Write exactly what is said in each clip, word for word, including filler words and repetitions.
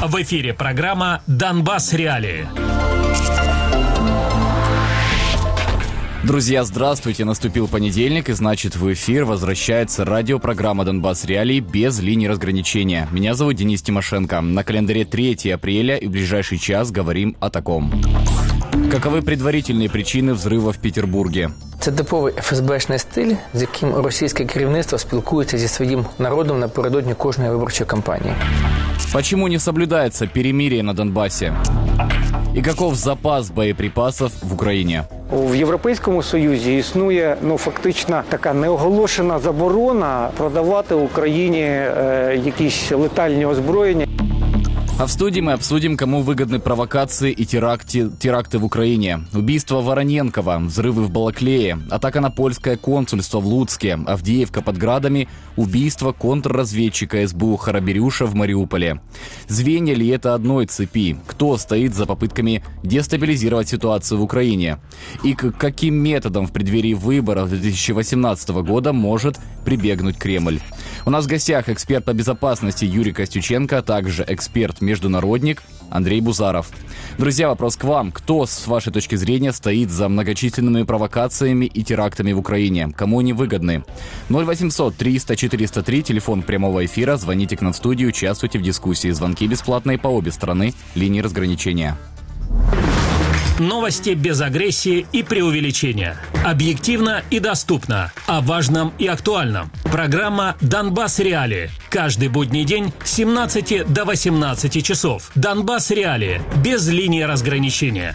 В эфире программа «Донбасс. Реалии». Друзья, здравствуйте! Наступил понедельник, и значит в эфир возвращается радиопрограмма «Донбасс. Реалии» без линии разграничения. Меня зовут Денис Тимошенко. На календаре третьего апреля, и в ближайший час говорим о таком. Каковы предварительные причины взрыва в Петербурге? Це типовий еф ес бешний стиль, з яким російське керівництво спілкується зі своїм народом напередодні кожної виборчої кампанії. Почему не соблюдается перемирие на Донбассе? И каков запас боеприпасов в Україні? В Європейському Союзі існує ну, фактично така неоголошена заборона продавати Україні е, якісь летальні озброєння. А в студии мы обсудим, кому выгодны провокации и теракты, теракты в Украине. Убийство Вороненкова, взрывы в Балаклее, атака на польское консульство в Луцке, Авдеевка под Градами, убийство контрразведчика эс бэ у Хараберюша в Мариуполе. Звенья ли это одной цепи? Кто стоит за попытками дестабилизировать ситуацию в Украине? И к каким методам в преддверии выборов две тысячи восемнадцатого года может прибегнуть Кремль? У нас в гостях эксперт по безопасности Юрий Костюченко, а также эксперт-международник Андрей Бузаров. Друзья, вопрос к вам. Кто, с вашей точки зрения, стоит за многочисленными провокациями и терактами в Украине? Кому они выгодны? ноль восемьсот триста четыреста три, телефон прямого эфира. Звоните к нам в студию, участвуйте в дискуссии. Звонки бесплатные по обе стороны линии разграничения. Новости без агрессии и преувеличения. Объективно и доступно. О важном и актуальном. Программа «Донбасс. Реалии». Каждый будний день с семнадцати до восемнадцати часов. «Донбасс. Реалии». Без линии разграничения.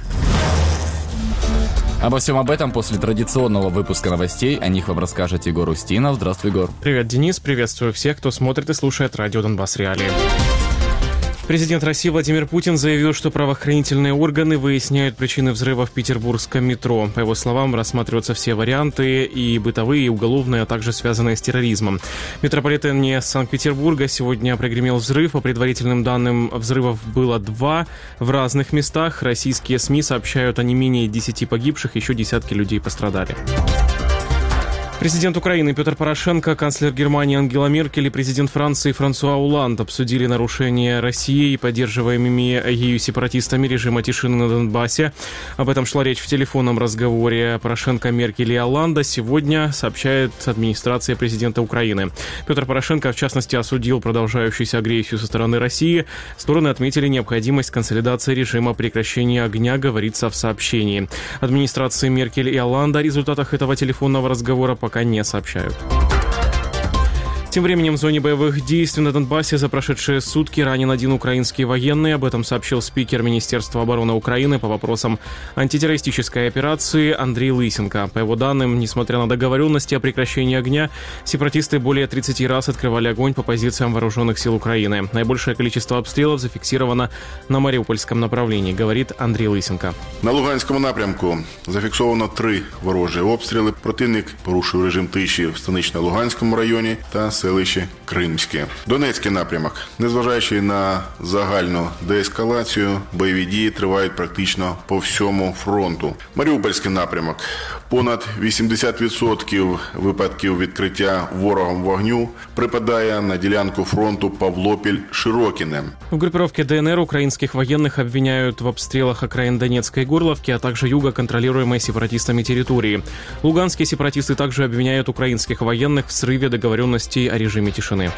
Обо всем об этом после традиционного выпуска новостей. О них вам расскажет Егор Устинов. Здравствуй, Егор. Привет, Денис. Приветствую всех, кто смотрит и слушает радио «Донбасс. Реалии». Президент России Владимир Путин заявил, что правоохранительные органы выясняют причины взрыва в петербургском метро. По его словам, рассматриваются все варианты, и бытовые, и уголовные, а также связанные с терроризмом. В метрополитене Санкт-Петербурга сегодня прогремел взрыв. По предварительным данным, взрывов было два в разных местах. Российские СМИ сообщают о не менее десяти погибших, еще десятки людей пострадали. Президент Украины Петр Порошенко, канцлер Германии Ангела Меркель и президент Франции Франсуа Олланд обсудили нарушения России и поддерживаемыми ею сепаратистами режима тишины на Донбассе. Об этом шла речь в телефонном разговоре Порошенко, Меркель и Олланда. Сегодня сообщает администрация президента Украины. Петр Порошенко, в частности, осудил продолжающуюся агрессию со стороны России. Стороны отметили необходимость консолидации режима прекращения огня, говорится в сообщении. Администрации Меркель и Олланда о результатах этого телефонного разговора пока не сообщают. Тем временем в зоне боевых действий на Донбассе за прошедшие сутки ранен один украинский военный. Об этом сообщил спикер Министерства обороны Украины по вопросам антитеррористической операции Андрей Лысенко. По его данным, несмотря на договоренности о прекращении огня, сепаратисты более тридцати раз открывали огонь по позициям вооруженных сил Украины. Наибольшее количество обстрелов зафиксировано на Маріупольському направлении, говорит Андрій Лисенко. На Луганському напрямку зафіксовано три ворожі обстріли. Противник порушив режим тиші в Станично-Луганському районі та селище Кримське. Донецький напрямок. Незважаючи на загальну деескалацію, бойові дії тривають практично по всьому фронту. Маріупольський напрямок. Понад вісімдесят відсотків випадків відкриття ворогом вогню припадає на ділянку фронту Павлопіль-Широкине. В группировке ДНР украинских военных обвиняют в обстрелах окраин Донецкой Горловки, а также юга контролируемой сепаратистами территории. Луганские сепаратисты также обвиняют украинских военных в срыве договоренностей о режиме тишины.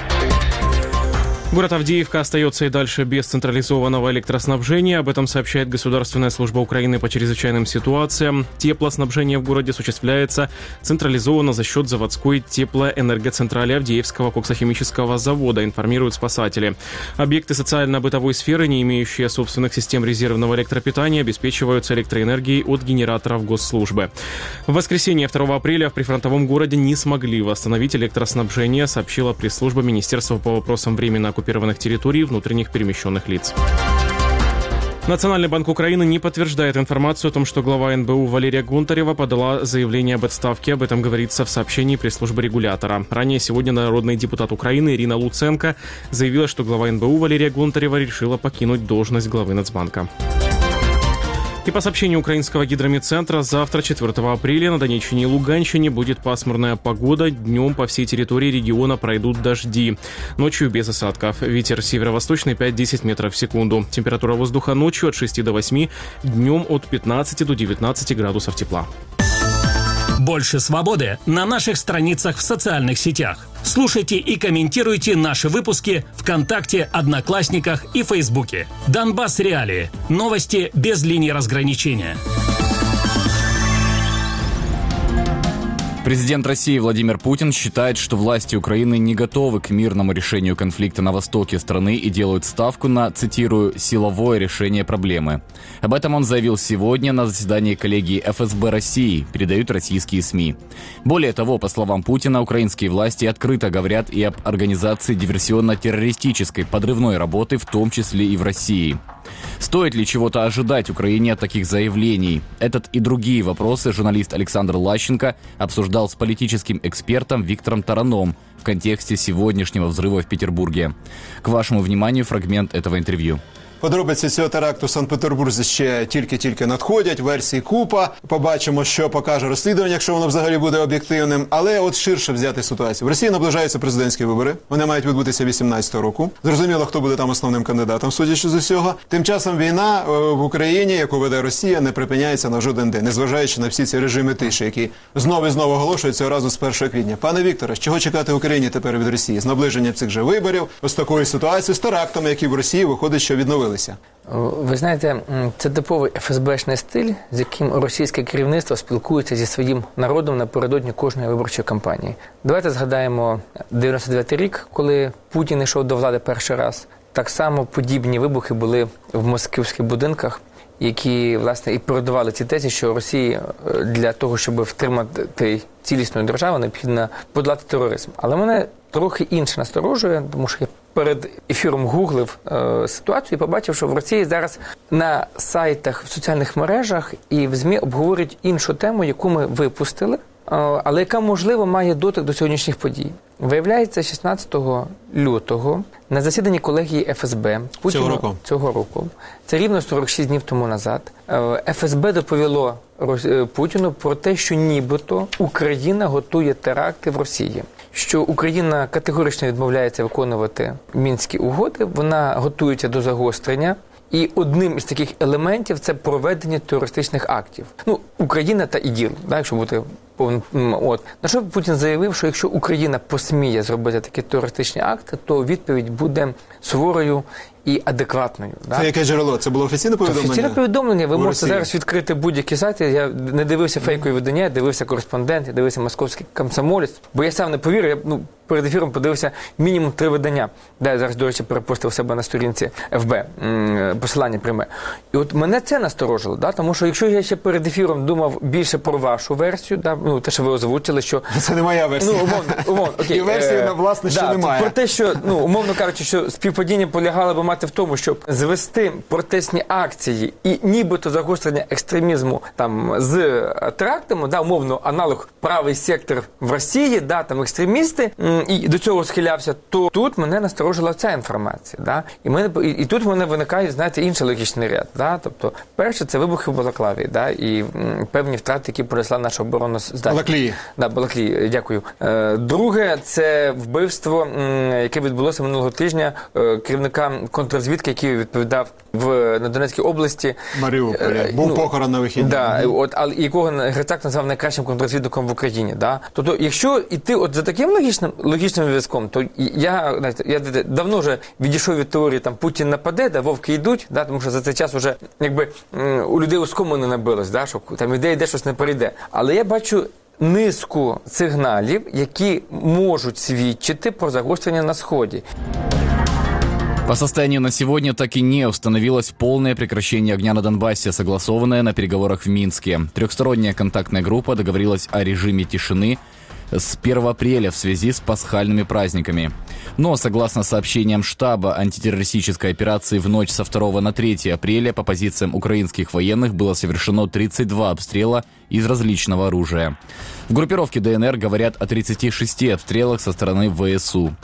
Город Авдеевка остается и дальше без централизованного электроснабжения. Об этом сообщает Государственная служба Украины по чрезвычайным ситуациям. Теплоснабжение в городе осуществляется централизованно за счет заводской теплоэнергоцентрали Авдеевского коксохимического завода, информируют спасатели. Объекты социально-бытовой сферы, не имеющие собственных систем резервного электропитания, обеспечиваются электроэнергией от генераторов госслужбы. В воскресенье второго апреля в прифронтовом городе не смогли восстановить электроснабжение, сообщила пресс-служба Министерства по вопросам временно оккупированных территорий и внутренних перемещенных лиц. Национальный банк Украины не подтверждает информацию о том, что глава эн бэ у Валерия Гонтарева подала заявление об отставке. Об этом говорится в сообщении пресс-службы регулятора. Ранее сегодня народный депутат Украины Ирина Луценко заявила, что глава эн бэ у Валерия Гонтарева решила покинуть должность главы Нацбанка. И по сообщению украинского гидрометцентра, завтра, четвёртого апреля, на Донеччине и Луганщине будет пасмурная погода. Днем по всей территории региона пройдут дожди. Ночью без осадков. Ветер северо-восточный пять-десять метров в секунду. Температура воздуха ночью от шести до восьми, днем от пятнадцати до девятнадцати градусов тепла. Больше свободы на наших страницах в социальных сетях. Слушайте и комментируйте наши выпуски ВКонтакте, Одноклассниках и Фейсбуке. Донбасс Реалии. Новости без линии разграничения. Президент России Владимир Путин считает, что власти Украины не готовы к мирному решению конфликта на востоке страны и делают ставку на, цитирую, «силовое решение проблемы». Об этом он заявил сегодня на заседании коллегии эф эс бэ России, передают российские СМИ. Более того, по словам Путина, украинские власти открыто говорят и об организации диверсионно-террористической подрывной работы, в том числе и в России. Стоит ли чего-то ожидать Украине от таких заявлений? Этот и другие вопросы журналист Александр Лащенко обсуждал с политическим экспертом Виктором Тараном в контексте сегодняшнего взрыва в Петербурге. К вашему вниманию фрагмент этого интервью. Подробиці цього теракту в Санкт-Петербурзі ще тільки-тільки надходять, версій купа. Побачимо, що покаже розслідування, якщо воно взагалі буде об'єктивним. Але от ширше взяти ситуацію. В Росії наближаються президентські вибори. Вони мають відбутися вісімнадцятого року. Зрозуміло, хто буде там основним кандидатом, судячи з усього. Тим часом війна в Україні, яку веде Росія, не припиняється на жоден день, незважаючи на всі ці режими тиші, які знову і знову оголошуються разу з першого квітня. Пане Вікторе, чого чекати Україні тепер від Росії? З наближенням цих же виборів, ось такої ситуації з терактами, які в Росії виходить, що відновили. Ви знаєте, це типовий еф ес бешний стиль, з яким російське керівництво спілкується зі своїм народом напередодні кожної виборчої кампанії. Давайте згадаємо дев'яносто дев'ятий рік, коли Путін йшов до влади перший раз. Так само подібні вибухи були в москвських будинках, які, власне, і передавали ці тези, що Росії для того, щоб втримати цілісну державу, необхідно подолати тероризм. Але мене трохи інше насторожує, тому що я перед ефіром гуглив е, ситуацію і побачив, що в Росії зараз на сайтах, в соціальних мережах і в ЗМІ обговорюють іншу тему, яку ми випустили, е, але яка, можливо, має дотик до сьогоднішніх подій. Виявляється, шістнадцятого лютого на засіданні колегії еф ес бе Путіну, цього року. цього року, це рівно сорок шість днів тому назад, еф ес бе доповіло Путіну про те, що нібито Україна готує теракти в Росії. Що Україна категорично відмовляється виконувати Мінські угоди, вона готується до загострення. І одним із таких елементів – це проведення терористичних актів. Ну, Україна та ІДІЛ, да, якщо бути повним. От. На що Путін заявив, що якщо Україна посміє зробити такі терористичні акти, то відповідь буде суворою і адекватною. Це да? яке джерело? Це було офіційне повідомлення? Офіційне повідомлення. Ви У можете Росії. зараз відкрити будь-які сайти. Я не дивився фейкові видання, я дивився «Кореспондент», я дивився «Московський комсомолець», бо я сам не повірив, я ну, перед ефіром подивився мінімум три видання, де я зараз, до речі, перепостив себе на сторінці еф бе, посилання пряме. І от мене це насторожило, да? Тому що якщо я ще перед ефіром думав більше про вашу версію, да? Ну, те, що ви озвучили, що... Це не моя версія. Ну, умовно, умовно, окей. І версії, е, власне, ще да, немає. Про те, що, ну, умовно кажучи, що співпадіння полягало би мати в тому, щоб звести протестні акції і нібито загострення екстремізму там з терактами, да, умовно, аналог правий сектор в Росії, да, там екстремісти, і до цього схилявся, то тут мене насторожила ця інформація. Да? І, мене, і, і тут в мене виникає, знаєте, інший логічний ряд. Да? Тобто, перше, це вибухи в Балаклаві, да? І м, певні втрати, які понесла наша обороноздатність. Балаклії. Да, Балаклії, дякую. Е, друге, це вбивство, м, яке відбулося минулого тижня, е, керівника контррозвідки, який відповідав в, на Донецькій області. Маріуполі. Е, Був ну, похорон на вихідні. Да, от, але якого Грицак назвав найкращим контррозвідником в Україні. Да? Тобто, якщо йти от за таким логічним, логічним зв'язком, то я, знаєте, я давно вже відійшов від теорії, там, Путін нападе, да, вовки йдуть, да, тому що за цей час вже, якби, у людей оскому не набилось, да, що там іде, іде, щось не перейде. Але я бачу низку сигналів, які можуть свідчити про загострення на Сході. По состоянию на сегодня так и не установилось полное прекращение огня на Донбассе, согласованное на переговорах в Минске. Трехсторонняя контактная группа договорилась о режиме тишины с первого апреля в связи с пасхальными праздниками. Но, согласно сообщениям штаба антитеррористической операции, в ночь со второго на третье апреля по позициям украинских военных было совершено тридцать два обстрела из различного оружия. В группировке ДНР говорят о тридцати шести обстрелах со стороны вэ эс у. В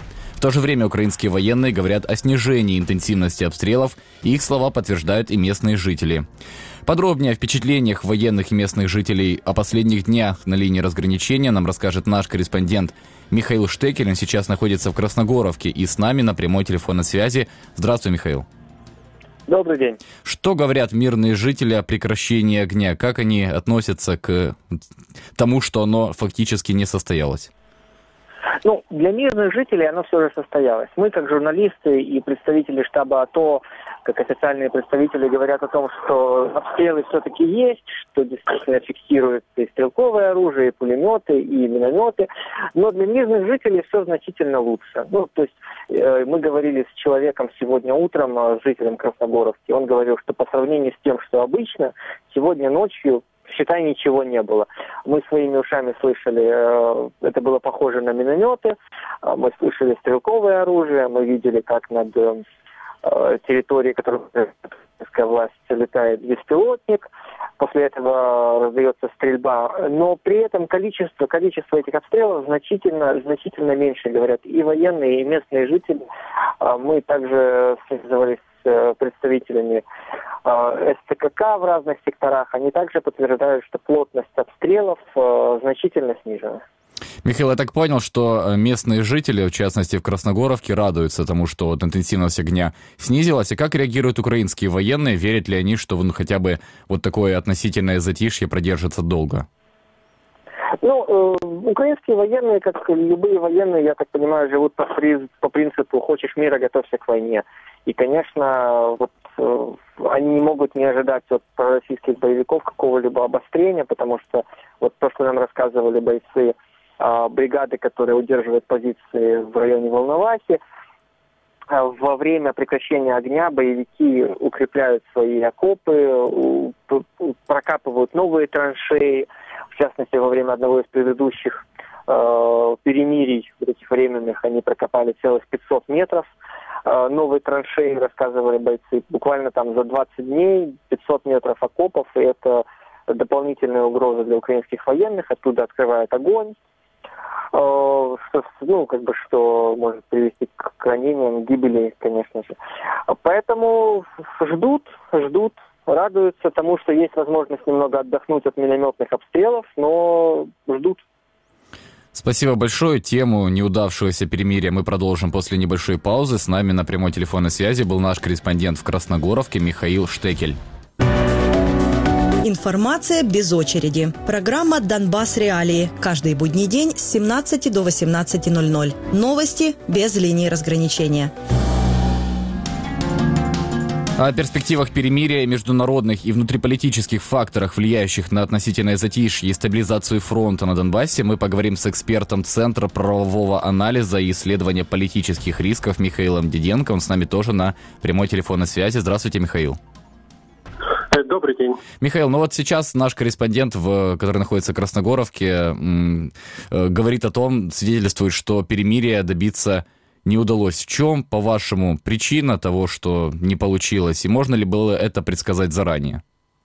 то же время украинские военные говорят о снижении интенсивности обстрелов, и их слова подтверждают и местные жители. Подробнее о впечатлениях военных и местных жителей о последних днях на линии разграничения нам расскажет наш корреспондент Михаил Штекель. Он сейчас находится в Красногоровке и с нами на прямой телефонной связи. Здравствуй, Михаил. Добрый день. Что говорят мирные жители о прекращении огня? Как они относятся к тому, что оно фактически не состоялось? Ну, для мирных жителей оно все же состоялось. Мы, как журналисты и представители штаба АТО, как официальные представители, говорят о том, что обстрелы все-таки есть, что действительно фиксируется и стрелковое оружие, и пулеметы, и минометы. Но для мирных жителей все значительно лучше. Ну, то есть э, мы говорили с человеком сегодня утром, с жителем Красногоровки. Он говорил, что по сравнению с тем, что обычно, сегодня ночью, считай, ничего не было. Мы своими ушами слышали, э, это было похоже на минометы, э, мы слышали стрелковое оружие, мы видели, как над э, территорией, которую украинская власть летает беспилотник. После этого раздается стрельба. Но при этом количество, количество этих обстрелов значительно, значительно меньше, говорят и военные, и местные жители. Э, мы также связывались с представителями э, СТКК в разных секторах. Они также подтверждают, что плотность обстрелов э, значительно снижена. Михаил, я так понял, что местные жители, в частности в Красногоровке, радуются тому, что вот интенсивность огня снизилась. И как реагируют украинские военные? Верят ли они, что ну, хотя бы вот такое относительное затишье продержится долго? Ну, э, украинские военные, как любые военные, я так понимаю, живут по, при, по принципу «хочешь мира, готовься к войне». И, конечно, вот э, они не могут не ожидать от российских боевиков какого-либо обострения, потому что вот то, что нам рассказывали бойцы э, бригады, которые удерживают позиции в районе Волновахи, э, во время прекращения огня боевики укрепляют свои окопы, у, прокапывают новые траншеи. В частности, во время одного из предыдущих э, перемирий, вот этих временных, они прокопали целых пятьсот метров. Новые траншеи, рассказывали бойцы, буквально там за двадцать дней пятьсот метров окопов, и это дополнительная угроза для украинских военных, оттуда открывают огонь, что, ну, как бы, что может привести к ранениям, гибели, конечно же. Поэтому ждут, ждут, радуются тому, что есть возможность немного отдохнуть от минометных обстрелов, но ждут. Спасибо большое. Тему неудавшегося перемирия мы продолжим после небольшой паузы. С нами на прямой телефонной связи был наш корреспондент в Красногоровке Михаил Штекель. Информация без очереди. Программа «Донбасс Реалии». Каждый будний день с семнадцати до восемнадцати ноль-ноль. Новости без линии разграничения. О перспективах перемирия и международных и внутриполитических факторах, влияющих на относительное затишье и стабилизацию фронта на Донбассе, мы поговорим с экспертом Центра правового анализа и исследования политических рисков Михаилом Диденко. Он с нами тоже на прямой телефонной связи. Здравствуйте, Михаил. Добрый день. Михаил, ну вот сейчас наш корреспондент, в, который находится в Красногоровке, м, э, говорит о том, свидетельствует, что перемирия добиться не удалось. В чем, по-вашему, причина того, что не получилось? И можно ли было это предсказать заранее?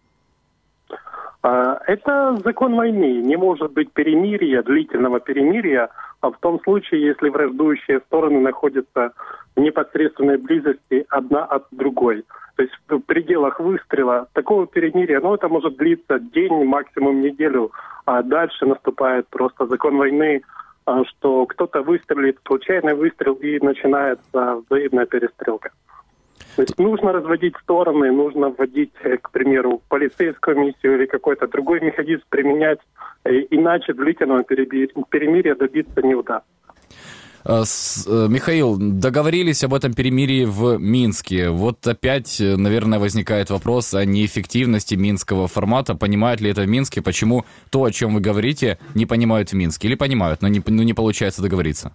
Это закон войны. Не может быть перемирия, длительного перемирия, а в том случае, если враждующие стороны находятся в непосредственной близости одна от другой. То есть в пределах выстрела такого перемирия, ну, это может длиться день, максимум неделю, а дальше наступает просто закон войны, что кто-то выстрелит, случайный выстрел, и начинается взаимная перестрелка. То есть нужно разводить стороны, нужно вводить, к примеру, полицейскую миссию или какой-то другой механизм применять, иначе длительного перемирия добиться не удастся. Михаил, договорились об этом перемирии в Минске. Вот опять, наверное, возникает вопрос о неэффективности минского формата. Понимают ли это в Минске? Почему то, о чем вы говорите, не понимают в Минске? Или понимают, но не, ну, не получается договориться?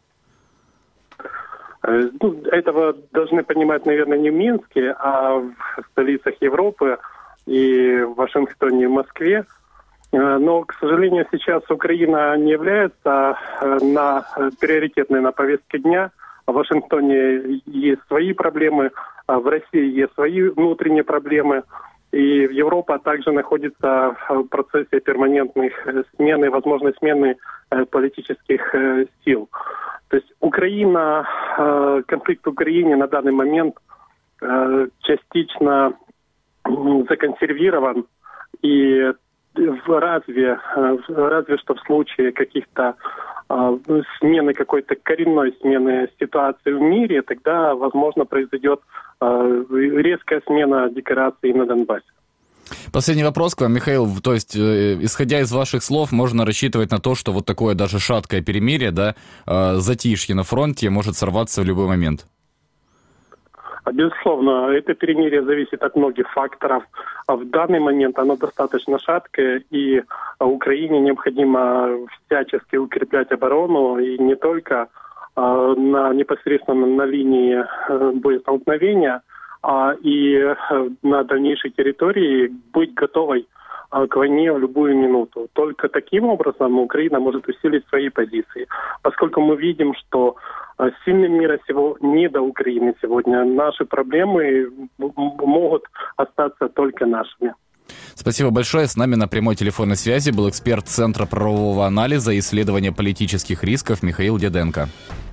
Ну, этого должны понимать, наверное, не в Минске, а в столицах Европы и в Вашингтоне и в Москве. Но, к сожалению, сейчас Украина не является на приоритетной на повестке дня. В Вашингтоне есть свои проблемы, в России есть свои внутренние проблемы. И Европа также находится в процессе перманентных смены, возможной смены политических сил. То есть Украина, конфликт в Украине на данный момент частично законсервирован, и разве, разве что в случае каких-то смены, какой-то коренной смены ситуации в мире, тогда, возможно, произойдет резкая смена декораций на Донбассе. Последний вопрос к вам, Михаил. То есть, э, исходя из ваших слов, можно рассчитывать на то, что вот такое даже шаткое перемирие, да, э, затишье на фронте может сорваться в любой момент? Безусловно, это перемирие зависит от многих факторов. В данный момент оно достаточно шаткое, и Украине необходимо всячески укреплять оборону, и не только э, на, непосредственно на линии э, боестолкновения, а и на дальнейшей территории быть готовой к войне в любую минуту. Только таким образом Украина может усилить свои позиции. Поскольку мы видим, что сильным мира всего не до Украины сегодня, наши проблемы могут остаться только нашими. Спасибо большое. С нами на прямой телефонной связи был эксперт Центра правового анализа и исследования политических рисков Михаил Диденко.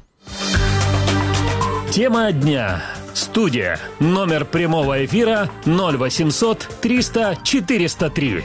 Тема дня. Студия. Номер прямого эфира ноль восемьсот триста четыреста три.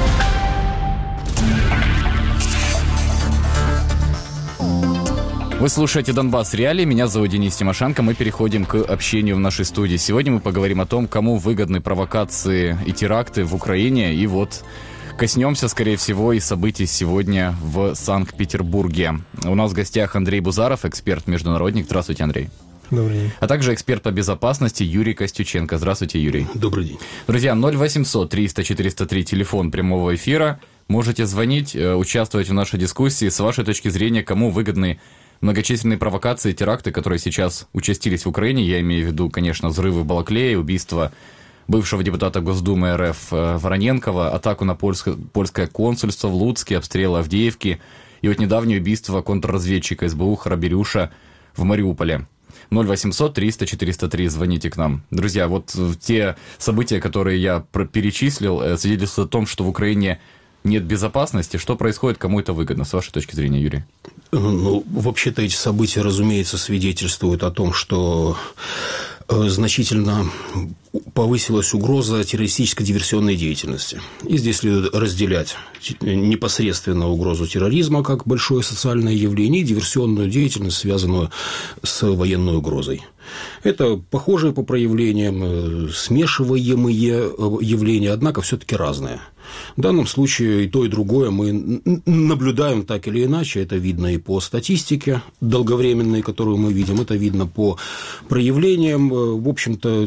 Вы слушаете «Донбасс Реалии». Меня зовут Денис Тимошенко. Мы переходим к общению в нашей студии. Сегодня мы поговорим о том, кому выгодны провокации и теракты в Украине. И вот коснемся, скорее всего, и событий сегодня в Санкт-Петербурге. У нас в гостях Андрей Бузаров, эксперт-международник. Здравствуйте, Андрей. Добрый день. А также эксперт по безопасности Юрий Костюченко. Здравствуйте, Юрий. Добрый день. Друзья, ноль восемьсот триста четыреста три, телефон прямого эфира. Можете звонить, участвовать в нашей дискуссии. С вашей точки зрения, кому выгодны многочисленные провокации и теракты, которые сейчас участились в Украине? Я имею в виду, конечно, взрывы в Балаклее, убийство бывшего депутата Госдумы РФ Вороненкова, атаку на польское, польское консульство в Луцке, обстрелы Авдеевки и вот недавнее убийство контрразведчика СБУ Храберюша в Мариуполе. ноль восемьсот триста четыреста три, звоните к нам. Друзья, вот те события, которые я перечислил, свидетельствуют о том, что в Украине нет безопасности. Что происходит, кому это выгодно, с вашей точки зрения, Юрий? Ну, вообще-то эти события, разумеется, свидетельствуют о том, что значительно повысилась угроза террористической диверсионной деятельности. И здесь следует разделять непосредственно угрозу терроризма как большое социальное явление и диверсионную деятельность, связанную с военной угрозой. Это похожие по проявлениям, смешиваемые явления, однако все-таки разные. В данном случае и то, и другое мы наблюдаем так или иначе. Это видно и по статистике долговременной, которую мы видим, это видно по проявлениям. В общем-то,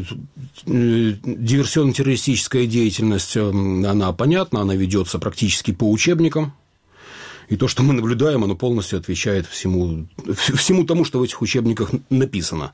диверсионно-террористическая деятельность, она понятна, она ведется практически по учебникам. И то, что мы наблюдаем, оно полностью отвечает всему, всему тому, что в этих учебниках написано.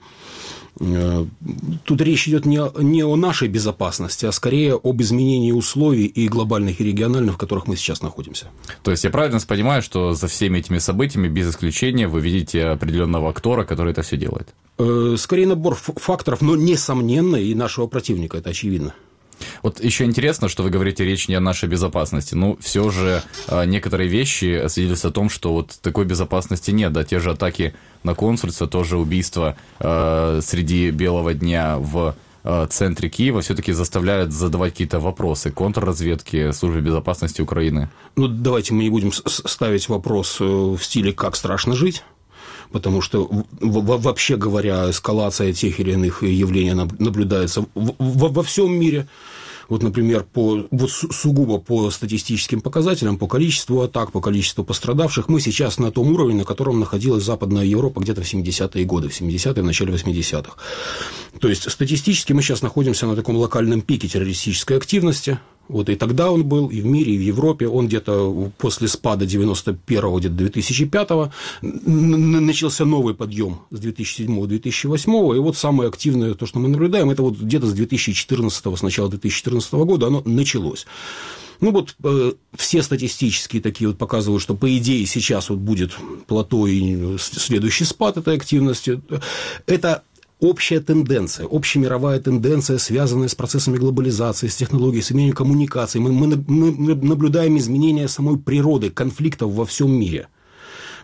Тут речь идет не о, не о нашей безопасности, а скорее об изменении условий и глобальных, и региональных, в которых мы сейчас находимся. То есть я правильно понимаю, что за всеми этими событиями, без исключения, вы видите определенного актора, который это все делает? Скорее набор факторов, но несомненно и нашего противника, это очевидно. Вот еще интересно, что вы говорите, речь не о нашей безопасности. Ну, все же некоторые вещи свидетельствуют о том, что вот такой безопасности нет. Да, те же атаки на консульство, тоже убийство э, среди белого дня в э, центре Киева все-таки заставляют задавать какие-то вопросы контрразведки, службе безопасности Украины. Ну, давайте мы не будем ставить вопрос в стиле «как страшно жить». Потому что, вообще говоря, эскалация тех или иных явлений наблюдается во всем мире. Вот, например, по, вот сугубо по статистическим показателям, по количеству атак, по количеству пострадавших, мы сейчас на том уровне, на котором находилась Западная Европа где-то в семидесятые годы, в семидесятые, в начале восьмидесятых. То есть, статистически мы сейчас находимся на таком локальном пике террористической активности. Вот и тогда он был, и в мире, и в Европе. Он где-то после спада девяносто первого, где-то две тысячи пятого начался новый подъем с две тысячи седьмого - две тысячи восьмого. И вот самое активное, то, что мы наблюдаем, это вот где-то с две тысячи четырнадцатого, с начала две тысячи четырнадцатого года оно началось. Ну вот э, все статистические такие вот показывают, что по идее сейчас вот будет плато и следующий спад этой активности. Это общая тенденция, общемировая тенденция, связанная с процессами глобализации, с технологией, с изменением коммуникаций. Мы, мы, мы наблюдаем изменения самой природы конфликтов во всем мире.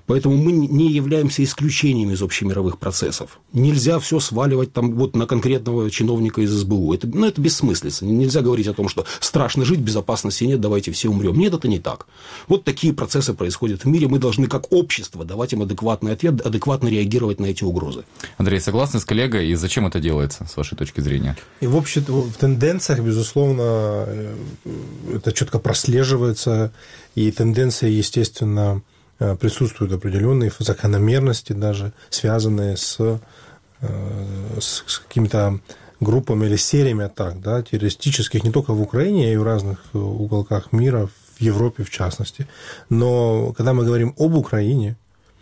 Поэтому мы не являемся исключением из общемировых процессов. Нельзя все сваливать там, вот, на конкретного чиновника из эс бэ у. Это, ну, это бессмыслица. Нельзя говорить о том, что страшно жить, безопасности нет, давайте все умрем. Нет, это не так. Вот такие процессы происходят в мире. Мы должны как общество давать им адекватный ответ, адекватно реагировать на эти угрозы. Андрей, согласны с коллегой? И зачем это делается, с вашей точки зрения? И в общем, в тенденциях, безусловно, это четко прослеживается. И тенденции, естественно, присутствуют определенные закономерности, даже связанные с, с какими-то группами или сериями атак, да, террористических, не только в Украине, а и в разных уголках мира, в Европе в частности. Но когда мы говорим об Украине,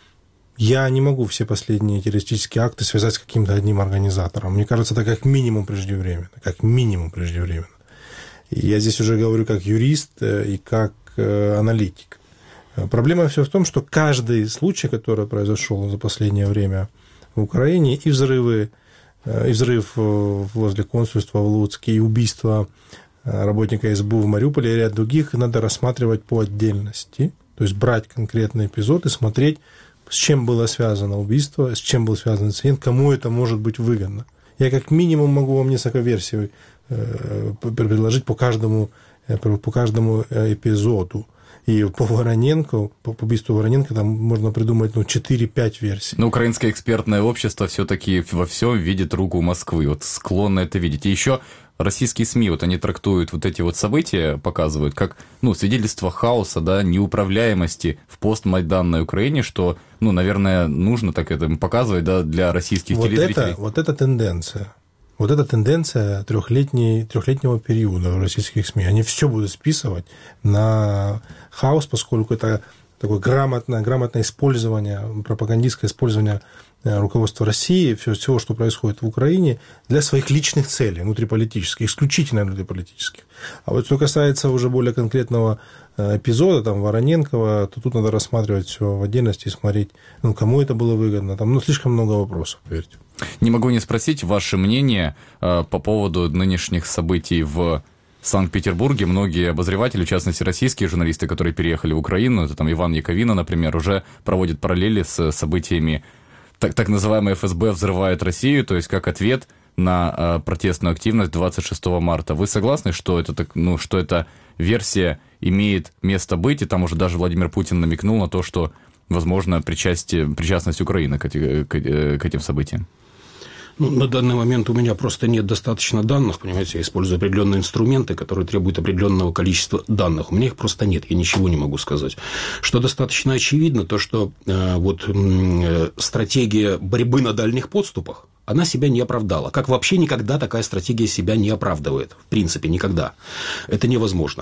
я не могу все последние террористические акты связать с каким-то одним организатором. Мне кажется, это как минимум преждевременно. Как минимум преждевременно. И я здесь уже говорю как юрист и как аналитик. Проблема все в том, что каждый случай, который произошел за последнее время в Украине, и взрывы, и взрыв возле консульства в Луцке, и убийство работника эс бэ у в Мариуполе, и ряд других, надо рассматривать по отдельности. То есть брать конкретный эпизод и смотреть, с чем было связано убийство, с чем был связан инцидент, кому это может быть выгодно. Я как минимум могу вам несколько версий предложить по каждому, по каждому эпизоду. И по Вороненко, по убийству Вороненко, там можно придумать ну, четыре-пять версий. Но украинское экспертное общество все-таки во всем видит руку Москвы, вот склонно это видеть. И еще российские СМИ, вот они трактуют вот эти вот события, показывают, как ну, свидетельство хаоса, да, неуправляемости в постмайданной Украине, что, ну, наверное, нужно так это показывать, да, для российских вот телезрителей. Это, вот эта тенденция. Вот эта тенденция трехлетней, трехлетнего периода в российских СМИ, они все будут списывать на хаос, поскольку это такое грамотное, грамотное использование, пропагандистское использование руководства России, всего, что происходит в Украине, для своих личных целей, внутриполитических, исключительно внутриполитических. А вот что касается уже более конкретного эпизода, там, Вороненкова, то тут надо рассматривать все в отдельности и смотреть, ну, кому это было выгодно. Там, ну, слишком много вопросов, поверьте. Не могу не спросить ваше мнение э, по поводу нынешних событий в Санкт-Петербурге. Многие обозреватели, в частности российские журналисты, которые переехали в Украину, это там Иван Яковина, например, уже проводят параллели с событиями, так, так называемый эф эс бэ взрывает Россию, то есть как ответ на э, протестную активность двадцать шестого марта. Вы согласны, что это, так, ну, что эта версия имеет место быть, и там уже даже Владимир Путин намекнул на то, что возможно причастие, причастность Украины к, эти, к, к этим событиям? Ну, на данный момент у меня просто нет достаточно данных, понимаете, я использую определенные инструменты, которые требуют определенного количества данных. У меня их просто нет, я ничего не могу сказать. Что достаточно очевидно, то, что э, вот э, стратегия борьбы на дальних подступах, она себя не оправдала. Как вообще никогда такая стратегия себя не оправдывает. В принципе, никогда. Это невозможно.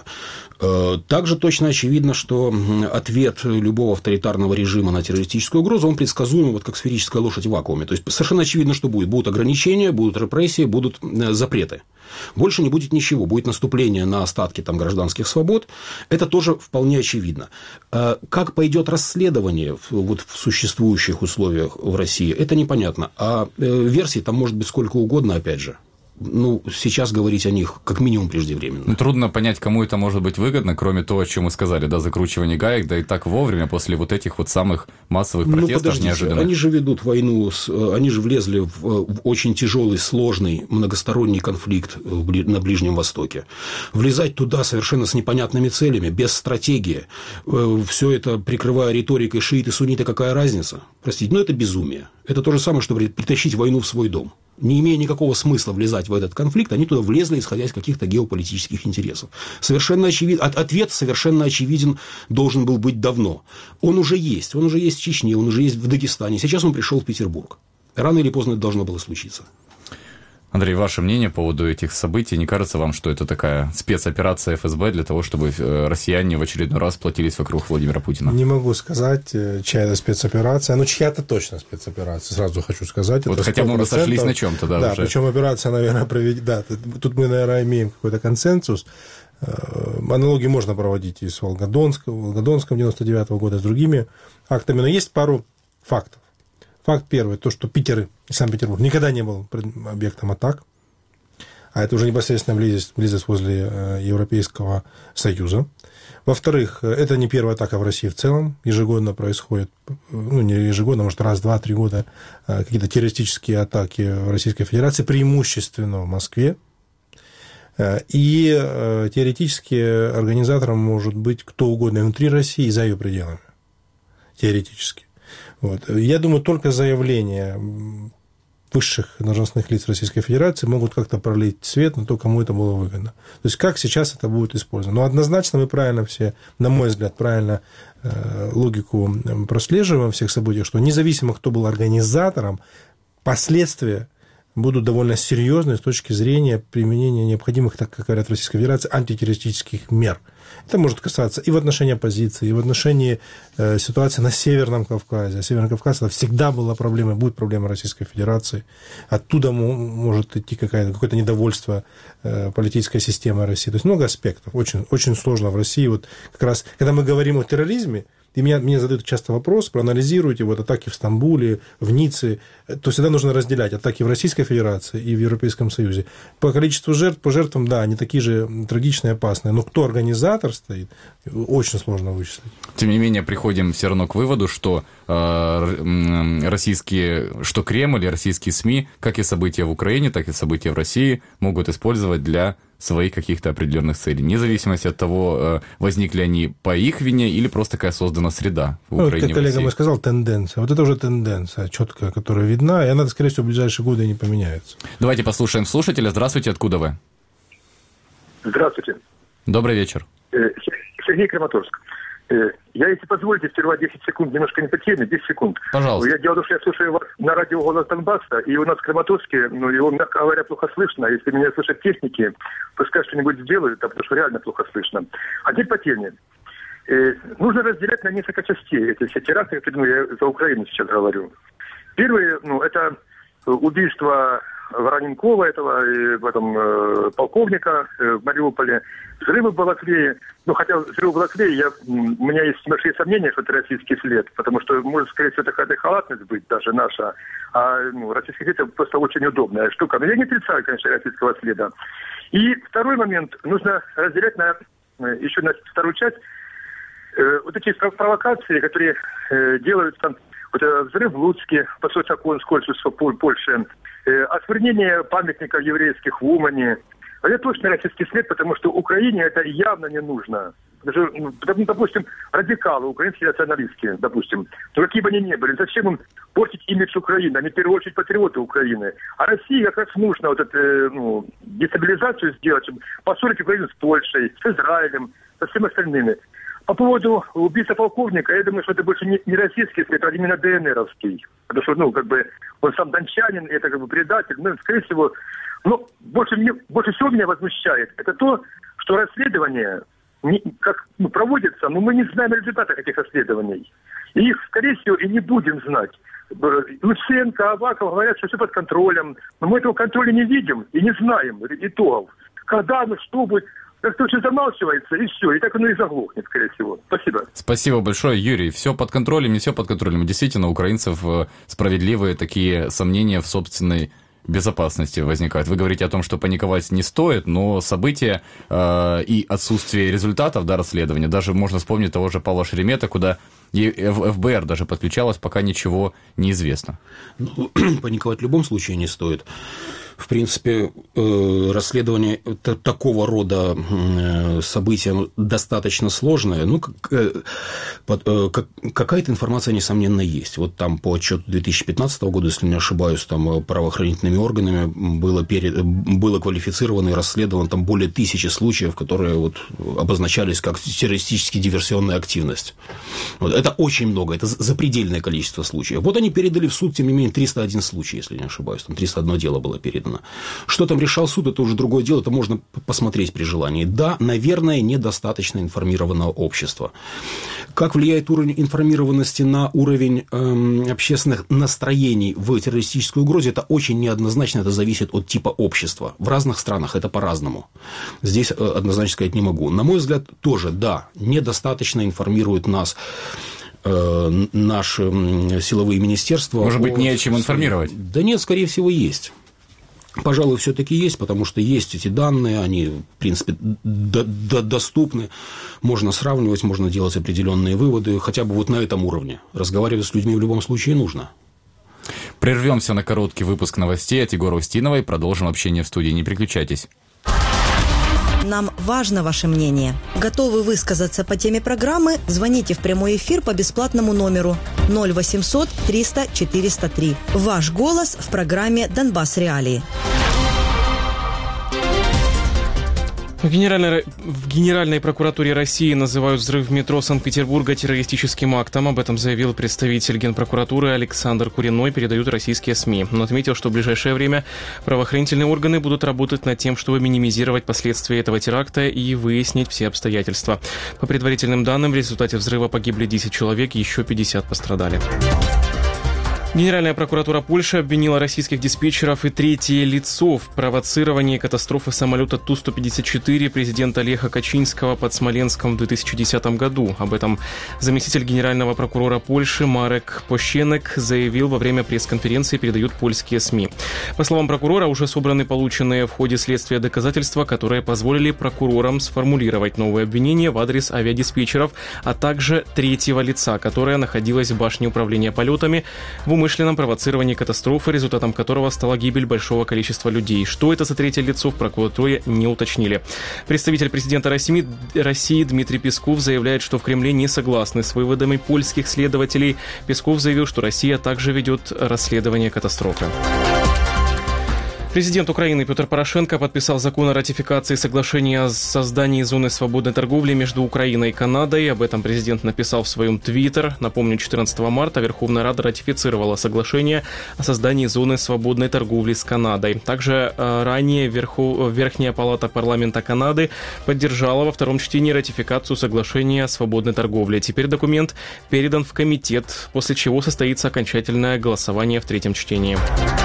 Также точно очевидно, что ответ любого авторитарного режима на террористическую угрозу, он предсказуем, вот как сферическая лошадь в вакууме. То есть, совершенно очевидно, что будет. Будут ограничения, будут репрессии, будут запреты. Больше не будет ничего. Будет наступление на остатки там, гражданских свобод. Это тоже вполне очевидно. Как пойдет расследование вот, в существующих условиях в России, это непонятно. А версий там может быть сколько угодно, опять же. Ну, сейчас говорить о них как минимум преждевременно. Ну, трудно понять, кому это может быть выгодно, кроме того, о чем мы сказали, да, закручивание гаек, да и так вовремя, после вот этих вот самых массовых протестов ну, неожиданно. Они же ведут войну, с, они же влезли в, в очень тяжелый, сложный, многосторонний конфликт на Ближнем Востоке. Влезать туда совершенно с непонятными целями, без стратегии, все это прикрывая риторикой шииты, сунниты, какая разница? Простите, но это безумие. Это то же самое, что притащить войну в свой дом. Не имея никакого смысла влезать в этот конфликт, они туда влезли, исходя из каких-то геополитических интересов. Совершенно очевид... Ответ совершенно очевиден должен был быть давно. Он уже есть. Он уже есть в Чечне, он уже есть в Дагестане. Сейчас он пришел в Петербург. Рано или поздно это должно было случиться. Андрей, ваше мнение по поводу этих событий? Не кажется вам, что это такая спецоперация эф эс бэ для того, чтобы россияне в очередной раз сплотились вокруг Владимира Путина? Не могу сказать, чья это спецоперация. Ну, чья-то точно спецоперация, сразу хочу сказать. Вот это хотя бы мы сошлись на чем-то, да, Да, уже. Причем операция, наверное, проведена. Да, тут мы, наверное, имеем какой-то консенсус. Аналогии можно проводить и с Волгодонском, Волгодонском девяносто девятого года, с другими актами. Но есть пару фактов. Факт первый, то, что Питер и Санкт-Петербург никогда не был объектом атак, а это уже непосредственно близость, близость возле Европейского Союза. Во-вторых, это не первая атака в России в целом. Ежегодно происходит, ну, не ежегодно, может, раз, два, три года какие-то террористические атаки в Российской Федерации, преимущественно в Москве. И теоретически организатором может быть кто угодно внутри России и за ее пределами. Теоретически. Вот. Я думаю, только заявления высших должностных лиц Российской Федерации могут как-то пролить свет на то, кому это было выгодно. То есть, как сейчас это будет использовано. Но однозначно мы правильно все, на мой взгляд, правильно э, логику прослеживаем всех событий, что независимо, кто был организатором, последствия будут довольно серьезные с точки зрения применения необходимых, так как говорят в Российской Федерации, антитеррористических мер. Это может касаться и в отношении оппозиции, и в отношении э, ситуации на Северном Кавказе. Северный Кавказ это всегда была проблема, будет проблема Российской Федерации. Оттуда может идти какая-то, какое-то недовольство э, политической системы России. То есть много аспектов. Очень, очень сложно в России. Вот как раз, когда мы говорим о терроризме, и меня, мне задают часто вопрос, проанализируйте вот атаки в Стамбуле, в Ницце, то всегда нужно разделять атаки в Российской Федерации и в Европейском Союзе. По количеству жертв, по жертвам, да, они такие же трагичные и опасные, но кто организатор стоит, очень сложно вычислить. Тем не менее, приходим все равно к выводу, что э, российские, что Кремль и российские СМИ, как и события в Украине, так и события в России, могут использовать для своих каких-то определенных целей, вне зависимости от того, возникли они по их вине или просто такая создана среда в Украине. Ну, как коллега мой сказал, тенденция. Вот это уже тенденция четкая, которая видна, и она, скорее всего, в ближайшие годы не поменяется. Давайте послушаем слушателя. Здравствуйте, откуда вы? Здравствуйте. Добрый вечер. Сергей, Краматорск. Я, если позволите, сперва десять секунд, немножко не по теме, десять секунд. Пожалуйста. Я дело в том, что я слушаю вас на радио «Голос Донбасса», и у нас в Краматорске, ну, его, мягко говоря, плохо слышно. Если меня слышат техники, пускай что-нибудь сделают, потому что реально плохо слышно. А теперь по теме. Э, нужно разделять на несколько частей эти все теракты, ну, я за Украину сейчас говорю. Первое, ну, это убийство Вороненкова, этого и, потом, э, полковника э, в Мариуполе, взрывы в Балаклее. Ну, хотя взрывы в Балаклее, я, у меня есть большие сомнения, что это российский след, потому что, может, скорее всего, это какая-то халатность быть, даже наша. А ну, российский след – это просто очень удобная штука. Но я не отрицаю, конечно, российского следа. И второй момент. Нужно разделять на, еще на вторую часть э, вот эти провокации, которые э, делаются. Вот взрыв в Луцке, посольство консульства Польши, э, осквернение памятников еврейских в Умане. Это точно российский след, потому что Украине это явно не нужно. Даже, ну, допустим, радикалы, украинские националистские, допустим, то какие бы они ни были, зачем им портить имидж Украины? Они в первую очередь патриоты Украины. А России как раз нужно вот эту ну, дестабилизацию сделать, чтобы поссорить Украину с Польшей, с Израилем, со всеми остальными. По поводу убийства полковника, я думаю, что это больше не, не российский след, а именно ДНРовский. Потому что, ну, как бы, он сам дончанин, это как бы предатель. Ну, скорее всего, ну, больше, мне, больше всего меня возмущает, это то, что расследование не, как, ну, проводится, но мы не знаем результатов этих расследований. И их, скорее всего, и не будем знать. Луценко, Аваков говорят, что все под контролем. Но мы этого контроля не видим и не знаем итогов. Когда, ну, что будет... Как-то все замалчивается, и все, и так оно и заглохнет, скорее всего. Спасибо. Спасибо большое, Юрий. Все под контролем, не все под контролем. Действительно, у украинцев справедливые такие сомнения в собственной безопасности возникают. Вы говорите о том, что паниковать не стоит, но события э, и отсутствие результатов да, расследования, даже можно вспомнить того же Павла Шеремета, куда и эф бэ эр даже подключалось, пока ничего не известно. Ну, паниковать в любом случае не стоит. В принципе, расследование такого рода события достаточно сложное. Ну, какая-то информация, несомненно, есть. Вот там по отчету две тысячи пятнадцатого года, если не ошибаюсь, там правоохранительными органами было, перед... было квалифицировано и расследовано там более тысячи случаев, которые вот обозначались как террористическая диверсионная активность. Вот. Это очень много, это запредельное количество случаев. Вот они передали в суд, тем не менее, триста один случай, если не ошибаюсь. Там триста одно дело было передано. Что там решал суд, это уже другое дело, это можно посмотреть при желании. Да, наверное, недостаточно информированного общества. Как влияет уровень информированности на уровень эм, общественных настроений в террористической угрозе, это очень неоднозначно, это зависит от типа общества. В разных странах это по-разному. Здесь э, однозначно сказать не могу. На мой взгляд, тоже, да, недостаточно информирует нас э, наши силовые министерства. Может быть, не о чем информировать? Да нет, скорее всего, есть. Пожалуй, все-таки есть, потому что есть эти данные, они, в принципе, до- до- доступны, можно сравнивать, можно делать определенные выводы, хотя бы вот на этом уровне. Разговаривать с людьми в любом случае нужно. Прервемся на короткий выпуск новостей от Егора Устиновой. Продолжим общение в студии. Не переключайтесь. Нам важно ваше мнение. Готовы высказаться по теме программы? Звоните в прямой эфир по бесплатному номеру ноль восемьсот триста четыреста три. Ваш голос в программе «Донбасс Реалии». В Генеральной, в Генеральной прокуратуре России называют взрыв в метро Санкт-Петербурга террористическим актом. Об этом заявил представитель Генпрокуратуры Александр Куриной, передают российские СМИ. Он отметил, что в ближайшее время правоохранительные органы будут работать над тем, чтобы минимизировать последствия этого теракта и выяснить все обстоятельства. По предварительным данным, в результате взрыва погибли десять человек, еще пятьдесят пострадали. Генеральная прокуратура Польши обвинила российских диспетчеров и третье лицо в провоцировании катастрофы самолета Ту сто пятьдесят четыре президента Леха Качинского под Смоленском в две тысячи десятом году. Об этом заместитель генерального прокурора Польши Марек Пощенек заявил во время пресс-конференции, передают польские СМИ. По словам прокурора, уже собраны полученные в ходе следствия доказательства, которые позволили прокурорам сформулировать новые обвинения в адрес авиадиспетчеров, а также третьего лица, которое находилось в башне управления полетами в умышленном провоцировании катастрофы, результатом которого стала гибель большого количества людей. Что это за третье лицо, в прокуратуре не уточнили. Представитель президента России, России Дмитрий Песков заявляет, что в Кремле не согласны с выводами польских следователей. Песков заявил, что Россия также ведет расследование катастрофы. Президент Украины Петр Порошенко подписал закон о ратификации соглашения о создании зоны свободной торговли между Украиной и Канадой. Об этом президент написал в своем твиттер. Напомню, четырнадцатого марта Верховная Рада ратифицировала соглашение о создании зоны свободной торговли с Канадой. Также э, ранее Верху... Верхняя палата парламента Канады поддержала во втором чтении ратификацию соглашения о свободной торговле. Теперь документ передан в комитет, после чего состоится окончательное голосование в третьем чтении.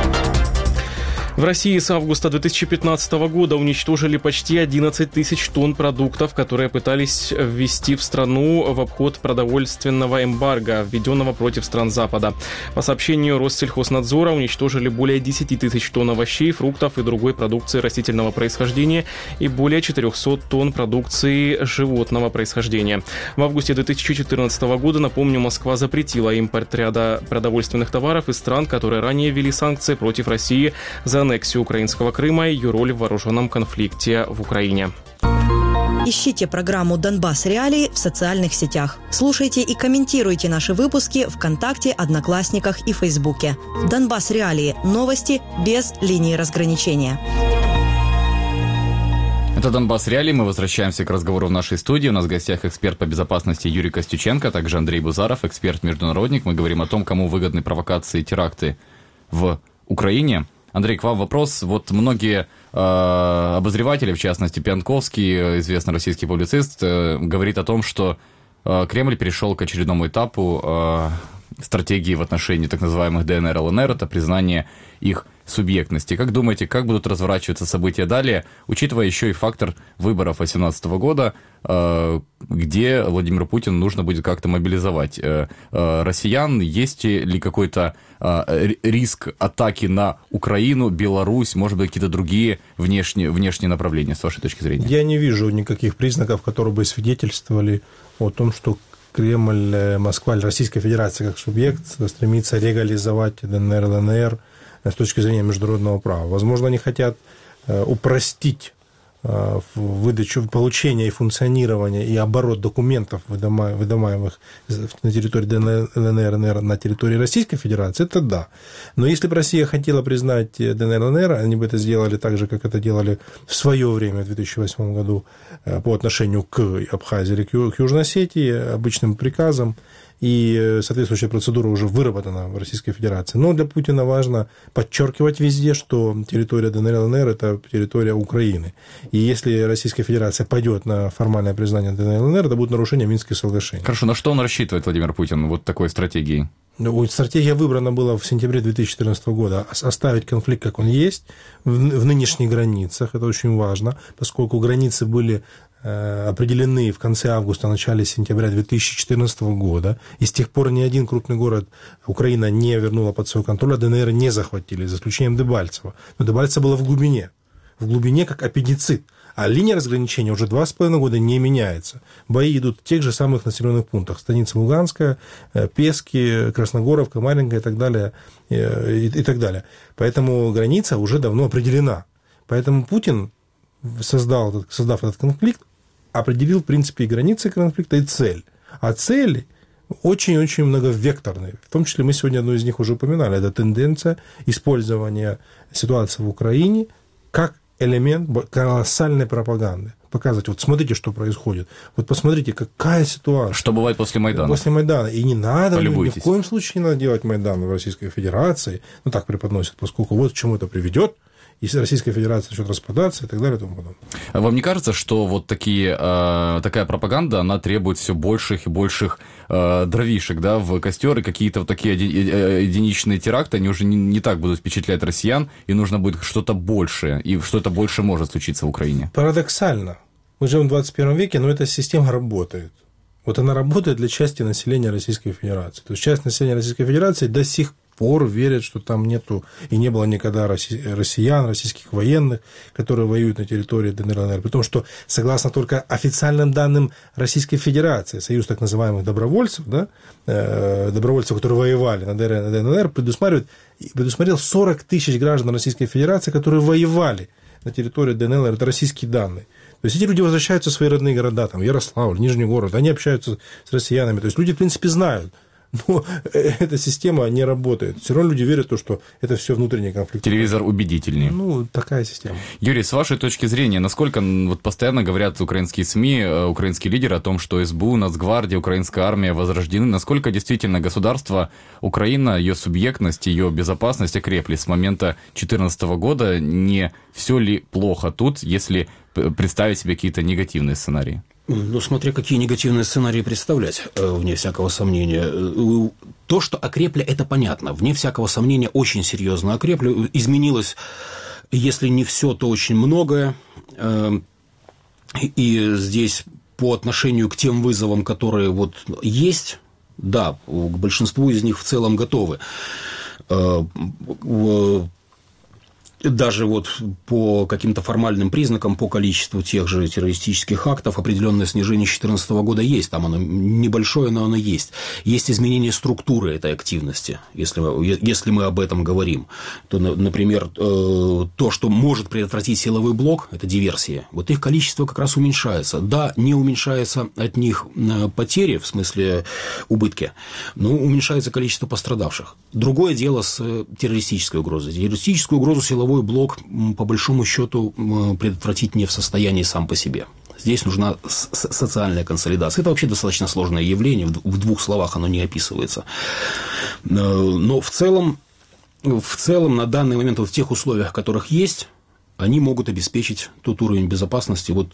В России с августа две тысячи пятнадцатого года уничтожили почти одиннадцать тысяч тонн продуктов, которые пытались ввести в страну в обход продовольственного эмбарго, введенного против стран Запада. По сообщению Россельхознадзора, уничтожили более десять тысяч тонн овощей, фруктов и другой продукции растительного происхождения и более четыреста тонн продукции животного происхождения. В августе две тысячи четырнадцатого года, напомню, Москва запретила импорт ряда продовольственных товаров из стран, которые ранее ввели санкции против России за аннексию украинского Крыма и ее роль в вооруженном конфликте в Украине. Ищите программу «Донбасс Реалии» в социальных сетях. Слушайте и комментируйте наши выпуски ВКонтакте, Одноклассниках и Фейсбуке. «Донбасс Реалии» – новости без линии разграничения. Это «Донбасс Реалии». Мы возвращаемся к разговору в нашей студии. У нас в гостях эксперт по безопасности Юрий Костюченко, а также Андрей Бузаров, эксперт-международник. Мы говорим о том, кому выгодны провокации и теракты в Украине. Андрей, к вам вопрос. Вот многие э, обозреватели, в частности Пьянковский, известный российский публицист, э, говорит о том, что э, Кремль перешел к очередному этапу э, стратегии в отношении так называемых ДНР, ЛНР, это признание их субъектности. Как думаете, как будут разворачиваться события далее, учитывая еще и фактор выборов две тысячи восемнадцатого года, где Владимиру Путину нужно будет как-то мобилизовать россиян? Есть ли какой-то риск атаки на Украину, Беларусь, может быть, какие-то другие внешние, внешние направления, с вашей точки зрения? Я не вижу никаких признаков, которые бы свидетельствовали о том, что Кремль, Москва или Российская Федерация как субъект стремится легализовать ДНР, ЛНР с точки зрения международного права. Возможно, они хотят упростить выдачу, получение и функционирование и оборот документов, выдаваемых на территории ДНР, ЛНР, ЛНР на территории Российской Федерации, это да. Но если бы Россия хотела признать ДНР, ЛНР, они бы это сделали так же, как это делали в свое время, в две тысячи восьмом году, по отношению к Абхазии или к Южной Осетии, обычным приказом, и соответствующая процедура уже выработана в Российской Федерации. Но для Путина важно подчеркивать везде, что территория ДНР, ЛНР – это территория Украины. И если Российская Федерация пойдет на формальное признание ДНР, ЛНР, это будет нарушение Минских соглашений. Хорошо, на что он рассчитывает, Владимир Путин, вот такой стратегией? Стратегия выбрана была в сентябре две тысячи четырнадцатого года. Оставить конфликт, как он есть, в, в нынешних границах. Это очень важно, поскольку границы были определены в конце августа, начале сентября две тысячи четырнадцатого года, и с тех пор ни один крупный город Украина не вернула под свой контроль, а ДНР не захватили, за исключением Дебальцево. Но Дебальцево было в глубине, в глубине как аппендицит, а линия разграничения уже два с половиной года не меняется. Бои идут в тех же самых населенных пунктах. Станица Луганская, Пески, Красногоровка, Маленькая и так далее. И, и так далее. Поэтому граница уже давно определена. Поэтому Путин, создал, создав этот конфликт, определил, в принципе, и границы конфликта, и цель. А цели очень-очень многовекторные. В том числе мы сегодня одну из них уже упоминали. Это тенденция использования ситуации в Украине как элемент колоссальной пропаганды. Показывать, вот смотрите, что происходит. Вот посмотрите, какая ситуация. Что бывает после Майдана. После Майдана. И не надо, ни в коем случае не надо делать Майдан в Российской Федерации. Ну, так преподносят, поскольку вот к чему это приведет. Если Российская Федерация начнет распадаться и так далее и тому подобное. Вам не кажется, что вот такие, э, такая пропаганда, она требует все больших и больших э, дровишек, да, в костер, и какие-то вот такие еди- единичные теракты, они уже не, не так будут впечатлять россиян, и нужно будет что-то большее, и что-то больше может случиться в Украине? Парадоксально. Мы живем в двадцать первом веке, но эта система работает. Вот она работает для части населения Российской Федерации. То есть часть населения Российской Федерации до сих пор верят, что там нету и не было никогда россиян, российских военных, которые воюют на территории ДНР, ЛНР. При том, что согласно только официальным данным Российской Федерации, союз так называемых добровольцев, да, добровольцев, которые воевали на ДНР, на ДНР, предусматривает, предусмотрел сорок тысяч граждан Российской Федерации, которые воевали на территории ДНР. Это российские данные. То есть эти люди возвращаются в свои родные города, там, Ярославль, Нижний город, они общаются с россиянами. То есть люди, в принципе, знают. Но эта система не работает. Все равно люди верят в то, что это все внутренний конфликт. Телевизор убедительнее. Ну, такая система. Юрий, с вашей точки зрения, насколько вот постоянно говорят украинские СМИ, украинские лидеры о том, что СБУ, Нацгвардия, украинская армия возрождены, насколько действительно государство Украина, ее субъектность, ее безопасность окрепли с момента две тысячи четырнадцатого года? Не все ли плохо тут, если представить себе какие-то негативные сценарии? Ну, смотря какие негативные сценарии представлять, вне всякого сомнения. То, что окрепли, это понятно. Вне всякого сомнения, очень серьезно окрепли. Изменилось, если не все, то очень многое. И здесь по отношению к тем вызовам, которые вот есть, да, к большинству из них в целом готовы. Даже вот по каким-то формальным признакам, по количеству тех же террористических актов, определенное снижение две тысячи четырнадцатого года есть. Там оно небольшое, но оно есть. Есть изменение структуры этой активности, если, если мы об этом говорим. То, например, то, что может предотвратить силовой блок, это диверсия. Вот их количество как раз уменьшается. Да, не уменьшается от них потери, в смысле убытки, но уменьшается количество пострадавших. Другое дело с террористической угрозой. Террористическую угрозу силовой блок, по большому счету, предотвратить не в состоянии сам по себе. Здесь нужна социальная консолидация. Это вообще достаточно сложное явление, в двух словах оно не описывается. Но в целом, в целом на данный момент, вот в тех условиях, в которых есть, они могут обеспечить тот уровень безопасности, вот,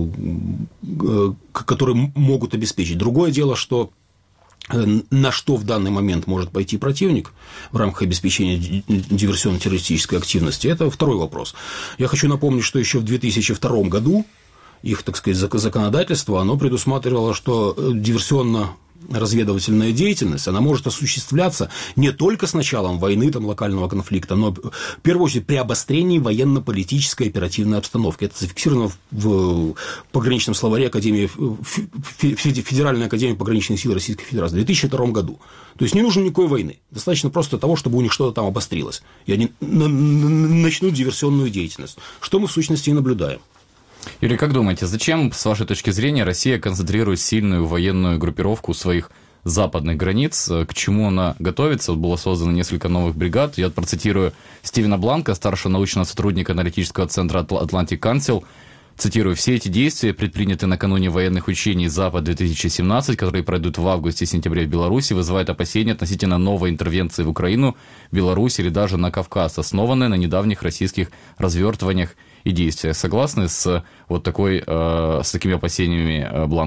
который могут обеспечить. Другое дело, что на что в данный момент может пойти противник в рамках обеспечения диверсионно-террористической активности, это второй вопрос. Я хочу напомнить, что еще в две тысячи втором году их, так сказать, законодательство, оно предусматривало, что диверсионно-разведывательная деятельность, она может осуществляться не только с началом войны, там, локального конфликта, но в первую очередь при обострении военно-политической оперативной обстановки. Это зафиксировано в пограничном словаре Академии, Федеральной академии пограничных сил Российской Федерации в две тысячи втором году. То есть не нужно никакой войны. Достаточно просто того, чтобы у них что-то там обострилось. И они начнут диверсионную деятельность. Что мы в сущности и наблюдаем. Юрий, как думаете, зачем, с вашей точки зрения, Россия концентрирует сильную военную группировку своих западных границ? К чему она готовится? Вот было создано несколько новых бригад. Я процитирую Стивена Бланка, старшего научного сотрудника аналитического центра Atlantic Council. Цитирую: «Все эти действия предприняты накануне военных учений Запад-две тысячи семнадцать, которые пройдут в августе-сентябре в Беларуси, вызывают опасения относительно новой интервенции в Украину, Беларусь или даже на Кавказ, основанной на недавних российских развертываниях и действия». Согласны с вот такой, э, с такими опасениями э, Бланка?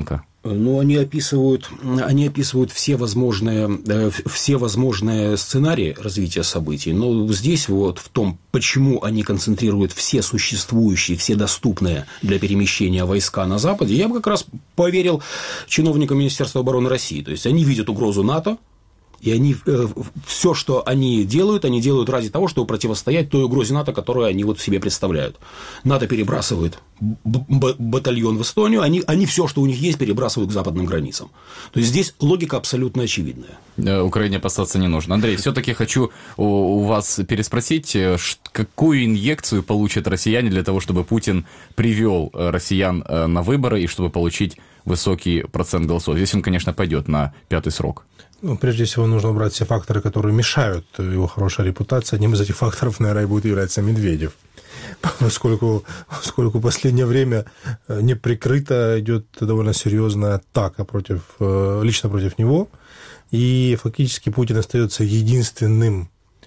Ну, они описывают, они описывают все возможные, все возможные сценарии развития событий, но здесь вот в том, почему они концентрируют все существующие, все доступные для перемещения войска на Западе, я бы как раз поверил чиновникам Министерства обороны России. То есть, они видят угрозу НАТО, и они, э, все, что они делают, они делают ради того, чтобы противостоять той угрозе НАТО, которую они вот в себе представляют. НАТО перебрасывает б- батальон в Эстонию, они, они все, что у них есть, перебрасывают к западным границам. То есть, здесь логика абсолютно очевидная. Украине опасаться не нужно. Андрей, все-таки хочу у, у вас переспросить, какую инъекцию получат россияне для того, чтобы Путин привел россиян на выборы и чтобы получить высокий процент голосов? Здесь он, конечно, пойдет на пятый срок. Ну, прежде всего, нужно убрать все факторы, которые мешают его хорошей репутации. Одним из этих факторов, наверное, будет являться Медведев. Поскольку, поскольку в последнее время неприкрыто идет довольно серьезная атака против, лично против него. И фактически Путин остается единственным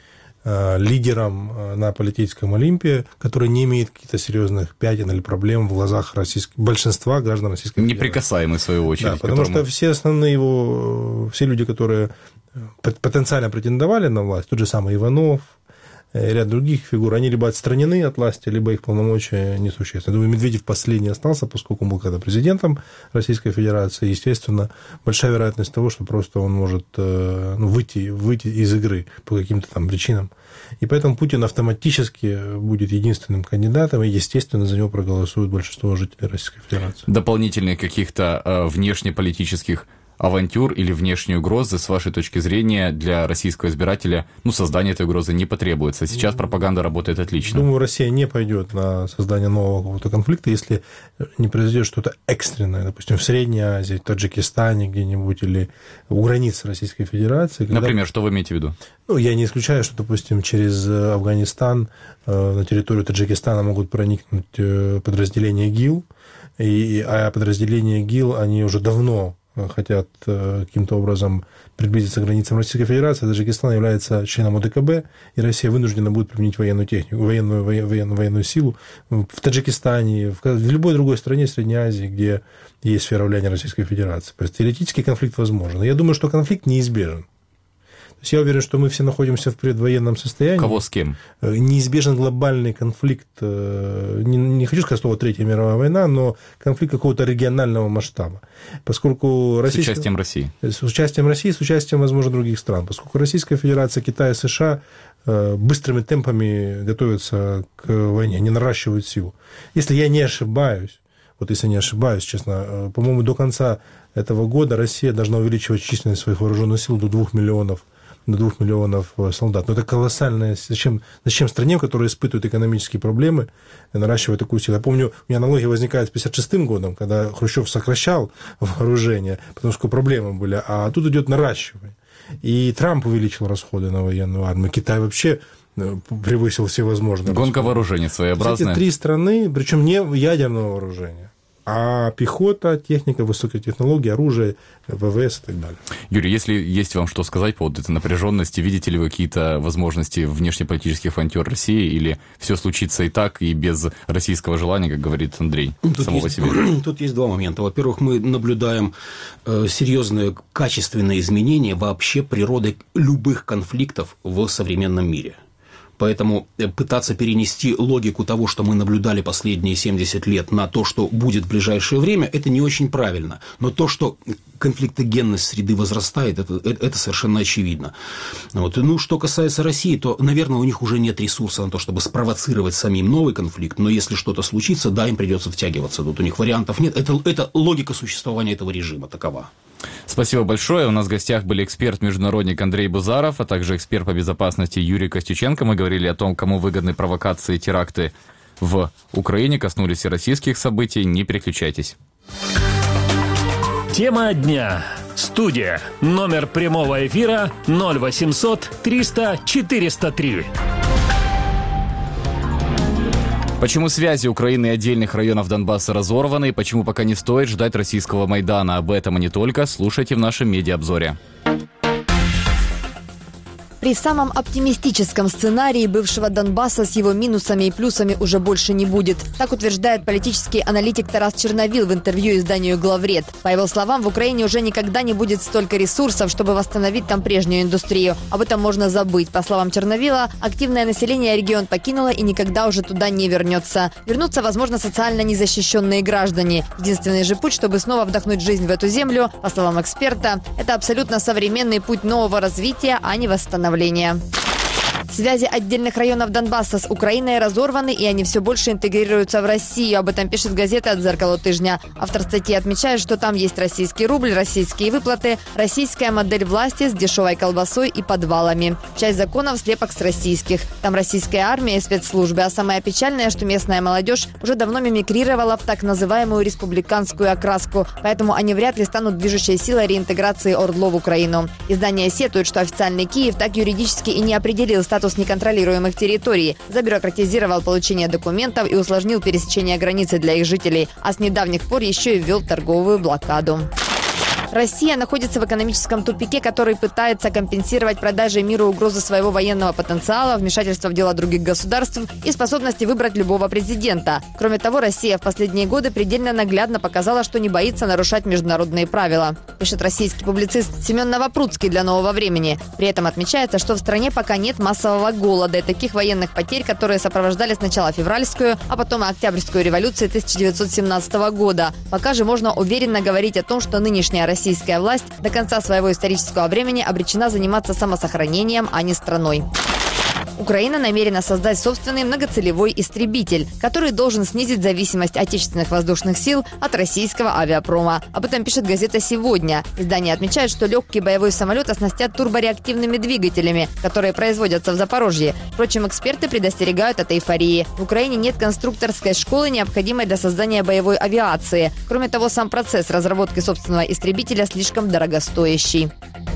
лидером на политическом Олимпе, который не имеет каких-то серьезных пятен или проблем в глазах российских, большинства граждан Российской Федерации. Неприкасаемый, в свою очередь. Да, потому которому... что все основные его, все люди, которые потенциально претендовали на власть, тот же самый Иванов, ряд других фигур, они либо отстранены от власти, либо их полномочия несущественны. Думаю, Медведев последний остался, поскольку он был когда президентом Российской Федерации. Естественно, большая вероятность того, что просто он может ну, выйти, выйти из игры по каким-то там причинам. И поэтому Путин автоматически будет единственным кандидатом, и, естественно, за него проголосует большинство жителей Российской Федерации. Дополнительных каких-то э, внешнеполитических авантюр или внешней угрозы, с вашей точки зрения, для российского избирателя, ну, создание этой угрозы не потребуется. Сейчас пропаганда работает отлично. Думаю, Россия не пойдет на создание нового какого-то конфликта, если не произойдет что-то экстренное, допустим, в Средней Азии, в Таджикистане где-нибудь или у границ Российской Федерации. Когда... Например, что вы имеете в виду? Ну, я не исключаю, что, допустим, через Афганистан на территорию Таджикистана могут проникнуть подразделения ИГИЛ, и, а подразделения ИГИЛ, они уже давно хотят каким-то образом приблизиться к границам Российской Федерации. Таджикистан является членом ОДКБ, и Россия вынуждена будет применить военную технику, военную, военную, военную силу в Таджикистане, в любой другой стране Средней Азии, где есть сфера влияния Российской Федерации. То есть теоретически конфликт возможен. Я думаю, что конфликт неизбежен. То есть я уверен, что мы все находимся в предвоенном состоянии. Кого с кем? Неизбежен глобальный конфликт, не, не хочу сказать слово Третья мировая война, но конфликт какого-то регионального масштаба. Поскольку Российская... С участием России. С участием России, с участием, возможно, других стран. Поскольку Российская Федерация, Китай и США быстрыми темпами готовятся к войне, они наращивают силу. Если я не ошибаюсь, вот если не ошибаюсь, честно, по-моему, до конца этого года Россия должна увеличивать численность своих вооруженных сил до двух миллионов до двух миллионов солдат. Но это колоссальное... Зачем, зачем стране, которая испытывает экономические проблемы, наращивать такую силу? Я помню, у меня аналогия возникает с пятьдесят шестым годом, когда Хрущев сокращал вооружение, потому что проблемы были, а тут идет наращивание. И Трамп увеличил расходы на военную армию. Китай вообще превысил все возможные Гонка расходы. Вооружений своеобразная. Эти три страны, причем не ядерного вооружения, а пехота, техника, высокие технологии, оружие, ВВС и так далее. Юрий, если есть вам что сказать по поводу этой напряженности, видите ли вы какие-то возможности внешнеполитических авантюр России, или все случится и так, и без российского желания, как говорит Андрей, тут самого есть, себе? Тут есть два момента. Во-первых, мы наблюдаем э, серьезные качественные изменения вообще природы любых конфликтов в современном мире. Поэтому пытаться перенести логику того, что мы наблюдали последние семьдесят лет, на то, что будет в ближайшее время, это не очень правильно. Но то, что конфликтогенность среды возрастает, это, это совершенно очевидно. Вот. Ну, что касается России, то, наверное, у них уже нет ресурса на то, чтобы спровоцировать самим новый конфликт. Но если что-то случится, да, им придется втягиваться. Тут у них вариантов нет. Это, это логика существования этого режима такова. Спасибо большое. У нас в гостях были эксперт-международник Андрей Бузаров, а также эксперт по безопасности Юрий Костюченко. Мы говорили о том, кому выгодны провокации и теракты в Украине, коснулись и российских событий. Не переключайтесь. Тема дня. Студия. Номер прямого эфира ноль восемьсот триста четыреста три. Почему связи Украины и отдельных районов Донбасса разорваны, и почему пока не стоит ждать российского Майдана? Об этом и не только. Слушайте в нашем медиаобзоре. При самом оптимистическом сценарии бывшего Донбасса с его минусами и плюсами уже больше не будет. Так утверждает политический аналитик Тарас Черновил в интервью изданию «Главред». По его словам, в Украине уже никогда не будет столько ресурсов, чтобы восстановить там прежнюю индустрию. Об этом можно забыть. По словам Черновила, активное население регион покинуло и никогда уже туда не вернется. Вернутся, возможно, социально незащищенные граждане. Единственный же путь, чтобы снова вдохнуть жизнь в эту землю, по словам эксперта, это абсолютно современный путь нового развития, а не восстановления. Связи отдельных районов Донбасса с Украиной разорваны, и они все больше интегрируются в Россию. Об этом пишет газета «Дзеркало тыжня». Автор статьи отмечает, что там есть российский рубль, российские выплаты, российская модель власти с дешевой колбасой и подвалами. Часть законов слепок с российских. Там российская армия и спецслужбы. А самое печальное, что местная молодежь уже давно мимикрировала в так называемую республиканскую окраску. Поэтому они вряд ли станут движущей силой реинтеграции ОРДЛО в Украину. Издание сетует, что официальный Киев так юридически и не определил статус неконтролируемых территорий, забюрократизировал получение документов и усложнил пересечение границы для их жителей, а с недавних пор еще и ввел торговую блокаду. Россия находится в экономическом тупике, который пытается компенсировать продажей миру угрозы своего военного потенциала, вмешательства в дела других государств и способности выбрать любого президента. Кроме того, Россия в последние годы предельно наглядно показала, что не боится нарушать международные правила, пишет российский публицист Семен Новопрудский для «Нового времени». При этом отмечается, что в стране пока нет массового голода и таких военных потерь, которые сопровождали сначала февральскую, а потом и октябрьскую революцию тысяча девятьсот семнадцатого года. Пока же можно уверенно говорить о том, что нынешняя Россия Российская власть до конца своего исторического времени обречена заниматься самосохранением, а не страной. Украина намерена создать собственный многоцелевой истребитель, который должен снизить зависимость отечественных воздушных сил от российского авиапрома. Об этом пишет газета «Сегодня». Издание отмечает, что легкий боевой самолет оснастят турбореактивными двигателями, которые производятся в Запорожье. Впрочем, эксперты предостерегают от эйфории. В Украине нет конструкторской школы, необходимой для создания боевой авиации. Кроме того, сам процесс разработки собственного истребителя слишком дорогостоящий.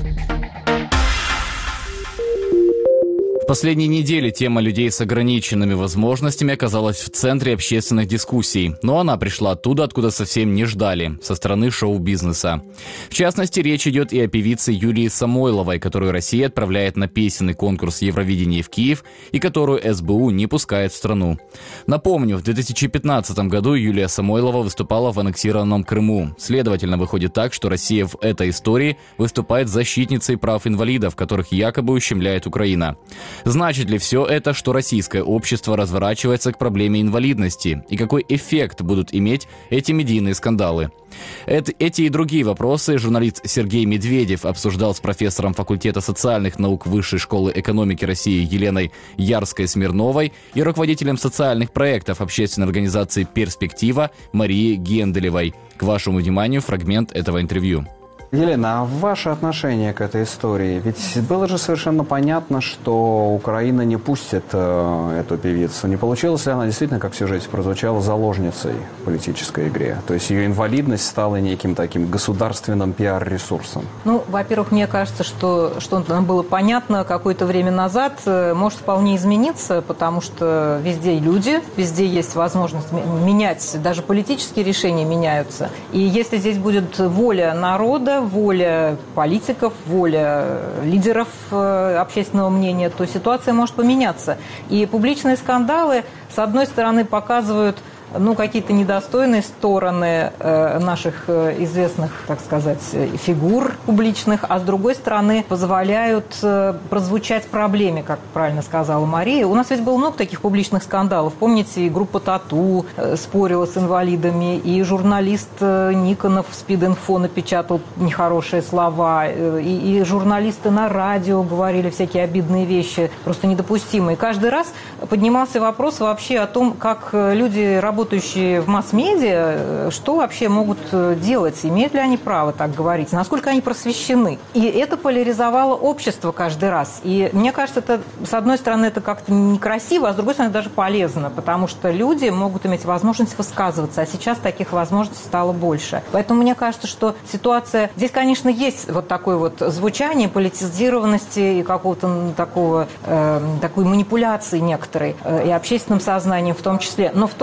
В последние недели тема людей с ограниченными возможностями оказалась в центре общественных дискуссий. Но она пришла оттуда, откуда совсем не ждали, со стороны шоу-бизнеса. В частности, речь идет и о певице Юлии Самойловой, которую Россия отправляет на песенный конкурс Евровидения в Киев и которую эс бэ у не пускает в страну. Напомню, в две тысячи пятнадцатом году Юлия Самойлова выступала в аннексированном Крыму. Следовательно, выходит так, что Россия в этой истории выступает защитницей прав инвалидов, которых якобы ущемляет Украина. Значит ли все это, что российское общество разворачивается к проблеме инвалидности? И какой эффект будут иметь эти медийные скандалы? Это, эти и другие вопросы журналист Сергей Медведев обсуждал с профессором факультета социальных наук Высшей школы экономики России Еленой Ярской-Смирновой и руководителем социальных проектов общественной организации «Перспектива» Марией Генделевой. К вашему вниманию фрагмент этого интервью. Елена, а ваше отношение к этой истории? Ведь было же совершенно понятно, что Украина не пустит э, эту певицу. Не получилось ли она действительно, как в сюжете прозвучала, заложницей в политической игре? То есть ее инвалидность стала неким таким государственным пиар-ресурсом? Ну, во-первых, мне кажется, что что нам было понятно какое-то время назад, может вполне измениться, потому что везде люди, везде есть возможность менять, даже политические решения меняются. И если здесь будет воля народа, воля политиков, воля лидеров э, общественного мнения, то ситуация может поменяться. И публичные скандалы, с одной стороны, показывают ну, какие-то недостойные стороны э, наших э, известных, так сказать, фигур публичных, а с другой стороны позволяют э, прозвучать проблеме, как правильно сказала Мария. У нас ведь было много таких публичных скандалов. Помните, и группа «Тату» э, спорила с инвалидами, и журналист э, Никонов в «Спид-инфо» напечатал нехорошие слова, э, и, и журналисты на радио говорили всякие обидные вещи, просто недопустимые. Каждый раз поднимался вопрос вообще о том, как люди работают, работающие в масс-медиа, что вообще могут делать? Имеют ли они право так говорить? Насколько они просвещены? И это поляризовало общество каждый раз. И мне кажется, это, с одной стороны, это как-то некрасиво, а с другой стороны, даже полезно, потому что люди могут иметь возможность высказываться, а сейчас таких возможностей стало больше. Поэтому мне кажется, что ситуация... Здесь, конечно, есть вот такое вот звучание политизированности и какого-то такого, э, такой манипуляции некоторой, э, и общественным сознанием в том числе. Но в то же время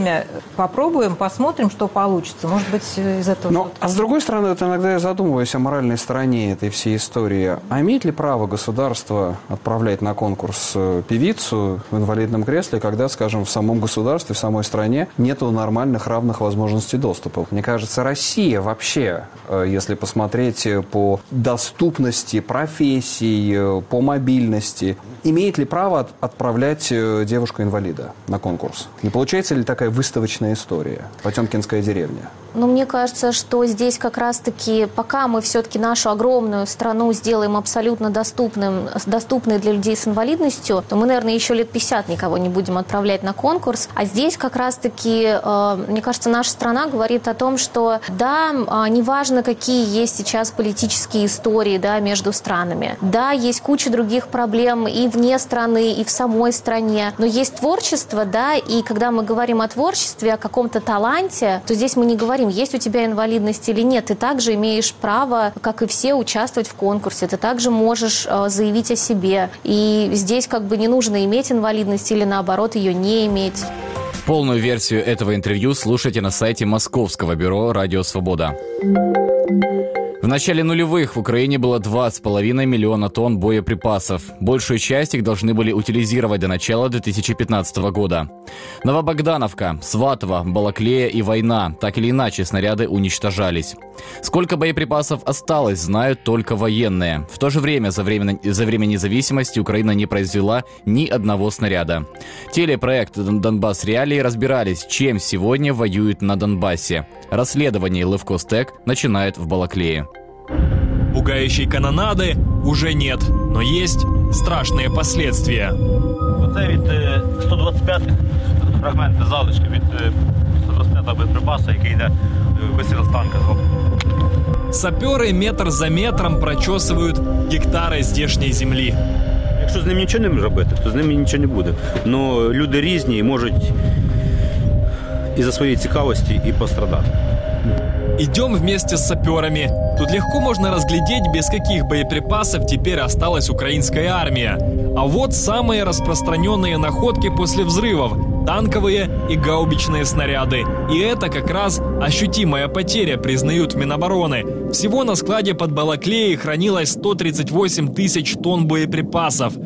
время попробуем, посмотрим, что получится. Может быть, из этого... Но, а с другой стороны, вот иногда я задумываюсь о моральной стороне этой всей истории. А имеет ли право государство отправлять на конкурс певицу в инвалидном кресле, когда, скажем, в самом государстве, в самой стране нет нормальных равных возможностей доступа? Мне кажется, Россия вообще, если посмотреть по доступности профессий, по мобильности, имеет ли право отправлять девушку-инвалида на конкурс? Не получается ли такая выставочная история? Потемкинская деревня. Ну, мне кажется, что здесь как раз-таки, пока мы все-таки нашу огромную страну сделаем абсолютно доступным, доступной для людей с инвалидностью, то мы, наверное, еще лет пятьдесят никого не будем отправлять на конкурс. А здесь как раз-таки, э, мне кажется, наша страна говорит о том, что да, э, неважно, какие есть сейчас политические истории, да, между странами. Да, есть куча других проблем и вне страны, и в самой стране. Но есть творчество, да, и когда мы говорим о творчестве, о каком-то таланте, то здесь мы не говорим, есть у тебя инвалидность или нет. Ты также имеешь право, как и все, участвовать в конкурсе. Ты также можешь э, заявить о себе. И здесь как бы не нужно иметь инвалидность или, наоборот, ее не иметь. Полную версию этого интервью слушайте на сайте Московского бюро «Радио Свобода». В начале нулевых в Украине было два с половиной миллиона тонн боеприпасов. Большую часть их должны были утилизировать до начала две тысячи пятнадцатого года. Новобогдановка, Сватово, Балаклея и Война. Так или иначе снаряды уничтожались. Сколько боеприпасов осталось, знают только военные. В то же время за время, за время независимости Украина не произвела ни одного снаряда. Телепроект «Донбасс Реалии» разбирались, чем сегодня воюют на Донбассе. Расследование Левкостек начинает в Балаклее. Пугающей канонады уже нет, но есть страшные последствия. Оце від сто двадцять п'ятих фрагменти залишки від сто двадцять п'ятого боєприпасу, який йде вистріл з танка. Саперы метр за метром прочесывают гектари здешньої землі. Якщо з ним нічого не робити, то з ним нічого не буде. Но люди різні і можуть із-за своєї цікавості і пострадати. Идем вместе с саперами. Тут легко можно разглядеть, без каких боеприпасов теперь осталась украинская армия. А вот самые распространенные находки после взрывов – танковые и гаубичные снаряды. И это как раз ощутимая потеря, признают в Минобороны. Всего на складе под Балаклеей хранилось сто тридцать восемь тысяч тонн боеприпасов.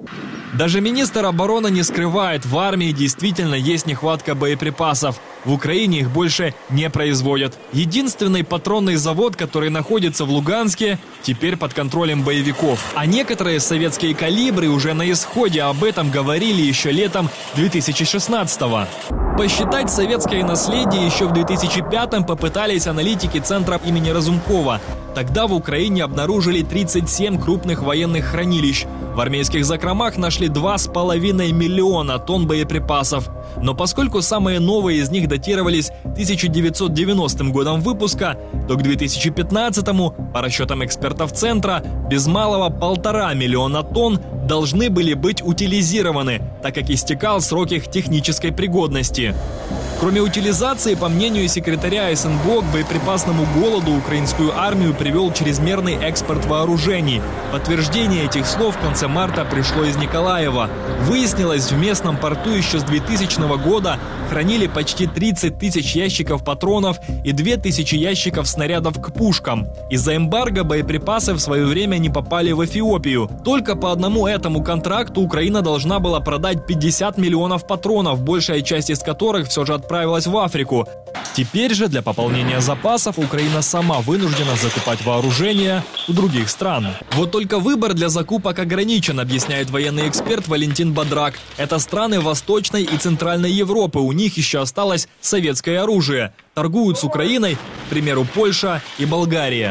Даже министр обороны не скрывает, в армии действительно есть нехватка боеприпасов. В Украине их больше не производят. Единственный патронный завод, который находится в Луганске, теперь под контролем боевиков. А некоторые советские калибры уже на исходе, об этом говорили еще летом две тысячи шестнадцатого. Посчитать советское наследие еще в две тысячи пятом попытались аналитики центра имени Разумкова. Тогда в Украине обнаружили тридцать семь крупных военных хранилищ. В армейских закромах нашли два с половиной миллиона тонн боеприпасов. Но поскольку самые новые из них датировались тысяча девятьсот девяностым годом выпуска, то к две тысячи пятнадцатому, по расчетам экспертов центра, без малого полтора миллиона тонн должны были быть утилизированы, так как истекал срок их технической пригодности. Кроме утилизации, по мнению секретаря СНБО, к боеприпасному голоду украинскую армию привел чрезмерный экспорт вооружений. Подтверждение этих слов в конце марта пришло из Николаева. Выяснилось, в местном порту еще с двухтысячного года хранили почти тридцать тысяч ящиков патронов и две тысячи ящиков снарядов к пушкам. Из-за эмбарго боеприпасы в свое время не попали в Эфиопию. Только по одному этому контракту Украина должна была продать пятьдесят миллионов патронов, большая часть из которых все же отправилась в Африку. Теперь же для пополнения запасов Украина сама вынуждена закупать вооружение у других стран. Вот только выбор для закупок ограничен, объясняет военный эксперт Валентин Бодрак. Это страны Восточной и Центральной Европы, у них еще осталось советское оружие. Торгуют с Украиной, к примеру, Польша и Болгария.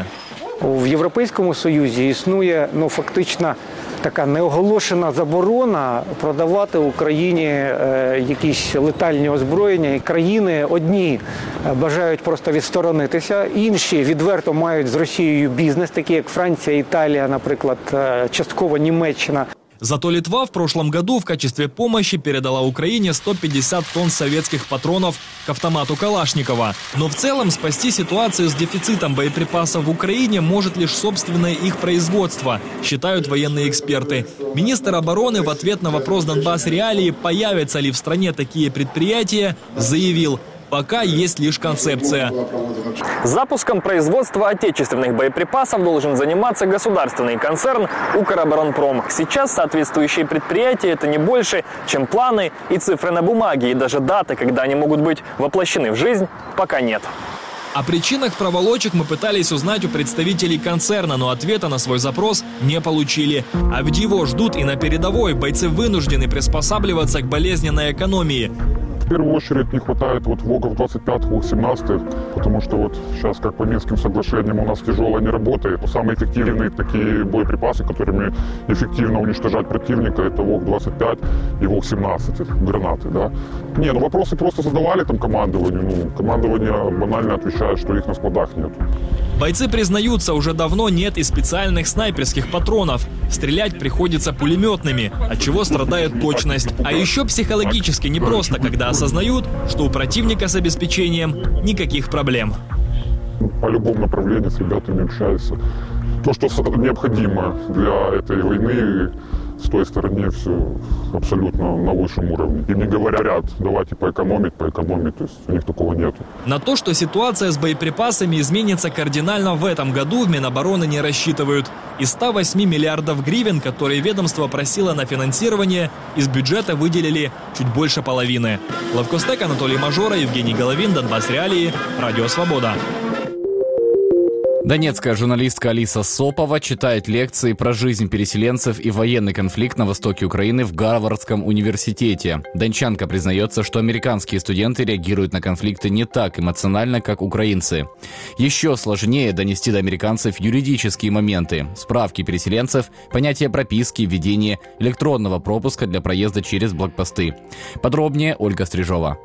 В Європейському Союзі існує, ну, фактично така неоголошена заборона продавати Україні е, якісь летальні озброєння. І країни одні бажають просто відсторонитися, інші відверто мають з Росією бізнес, такі як Франція, Італія, наприклад, частково Німеччина. Зато Литва в прошлом году в качестве помощи передала Украине сто пятьдесят тонн советских патронов к автомату Калашникова. Но в целом спасти ситуацию с дефицитом боеприпасов в Украине может лишь собственное их производство, считают военные эксперты. Министр обороны в ответ на вопрос «Донбасс реалии», появятся ли в стране такие предприятия, заявил: пока есть лишь концепция. Запуском производства отечественных боеприпасов должен заниматься государственный концерн «Укроборонпром». Сейчас соответствующие предприятия – это не больше, чем планы и цифры на бумаге. И даже даты, когда они могут быть воплощены в жизнь, пока нет. О причинах проволочек мы пытались узнать у представителей концерна, но ответа на свой запрос не получили. А ведь его ждут и на передовой. Бойцы вынуждены приспосабливаться к болезненной экономии. В первую очередь не хватает вот ВОГов двадцать пятых, ВОГ семнадцатых, потому что вот сейчас, как по Минским соглашениям, у нас тяжело не работает. Самые эффективные такие боеприпасы, которыми эффективно уничтожать противника, это ВОГ двадцать пять и ВОГ семнадцать, гранаты, да. Не, ну вопросы просто задавали там командованию, ну, командование банально отвечает, что их на складах нет. Бойцы признаются, уже давно нет и специальных снайперских патронов. Стрелять приходится пулеметными, от чего страдает точность. А еще психологически непросто, когда осознают, что у противника с обеспечением никаких проблем. По любому направлению с ребятами общаются. То, что необходимо для этой войны, с той стороны все абсолютно на высшем уровне. Им не говорят, давайте поэкономить, поэкономить, то есть у них такого нету. На то, что ситуация с боеприпасами изменится кардинально в этом году, в Минобороны не рассчитывают. Из ста восьми миллиардов гривен, которые ведомство просило на финансирование, из бюджета выделили чуть больше половины. Лавкостек, Анатолий Мажора, Евгений Головин, Донбасс реалии, Радио Свобода. Донецкая журналистка Алиса Сопова читает лекции про жизнь переселенцев и военный конфликт на востоке Украины в Гарвардском университете. Дончанка признается, что американские студенты реагируют на конфликты не так эмоционально, как украинцы. Еще сложнее донести до американцев юридические моменты, справки переселенцев, понятие прописки, введение электронного пропуска для проезда через блокпосты. Подробнее Ольга Стрижова.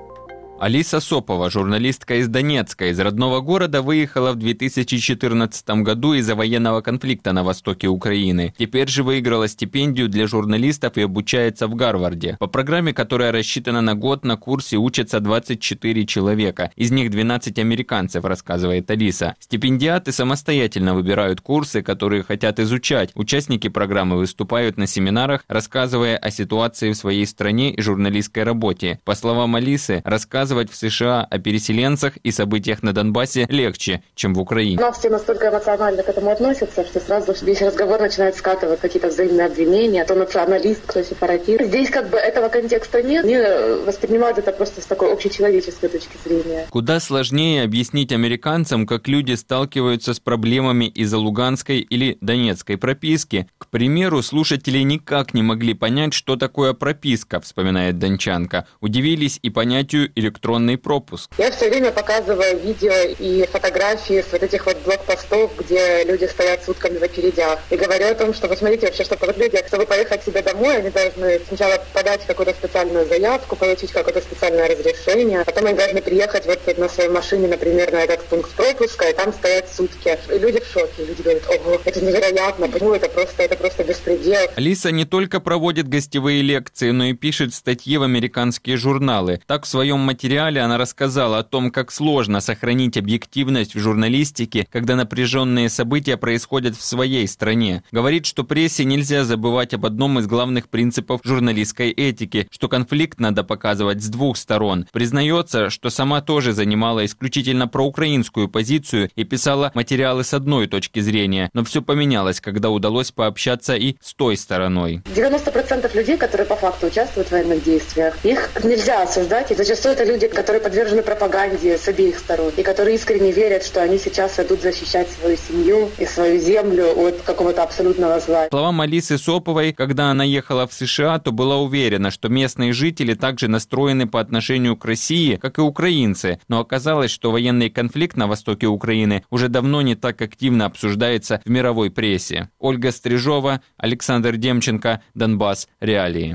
Алиса Сопова, журналистка из Донецка, из родного города, выехала в две тысячи четырнадцатом году из-за военного конфликта на востоке Украины. Теперь же выиграла стипендию для журналистов и обучается в Гарварде. По программе, которая рассчитана на год, на курсе учатся двадцать четыре человека. Из них двенадцать американцев, рассказывает Алиса. Стипендиаты самостоятельно выбирают курсы, которые хотят изучать. Участники программы выступают на семинарах, рассказывая о ситуации в своей стране и журналистской работе. По словам Алисы, рассказывать в США о переселенцах и событиях на Донбассе легче, чем в Украине. У нас все настолько эмоционально к этому относятся, что сразу весь разговор начинает скатывать какие-то взаимные обвинения, то националист, кто сепаратист. Здесь как бы этого контекста нет, они воспринимают это просто с такой общечеловеческой точки зрения. Куда сложнее объяснить американцам, как люди сталкиваются с проблемами из-за луганской или донецкой прописки. К примеру, слушатели никак не могли понять, что такое прописка, вспоминает дончанка. Удивились и понятию электронного электронный пропуск. Я все время показываю видео и фотографии с вот этих вот блокпостов, где люди стоят сутками в очередях. И говорю о том, что посмотрите вообще, что вот люди, чтобы поехать себе домой, они должны сначала подать какую-то специальную заявку, получить какое-то специальное разрешение. Потом они должны приехать вот на своей машине, например, на этот пункт пропуска, и там стоят сутки. И люди в шоке. Люди говорят, ого, это невероятно, почему это просто, это просто беспредел. Алиса не только проводит гостевые лекции, но и пишет статьи в американские журналы. Так в своем материале она рассказала о том, как сложно сохранить объективность в журналистике, когда напряженные события происходят в своей стране. Говорит, что прессе нельзя забывать об одном из главных принципов журналистской этики, что конфликт надо показывать с двух сторон. Признается, что сама тоже занимала исключительно проукраинскую позицию и писала материалы с одной точки зрения, но все поменялось, когда удалось пообщаться и с той стороной. девяносто процентов людей, которые по факту участвуют в военных действиях, их нельзя осуждать, и зачастую это люди, которые подвержены пропаганде с обеих сторон, и которые искренне верят, что они сейчас идут защищать свою семью и свою землю от какого-то абсолютного зла. По словам Алисы Соповой, когда она ехала в США, то была уверена, что местные жители также настроены по отношению к России, как и украинцы, но оказалось, что военный конфликт на востоке Украины уже давно не так активно обсуждается в мировой прессе. Ольга Стрижова, Александр Демченко, Донбасс реалии.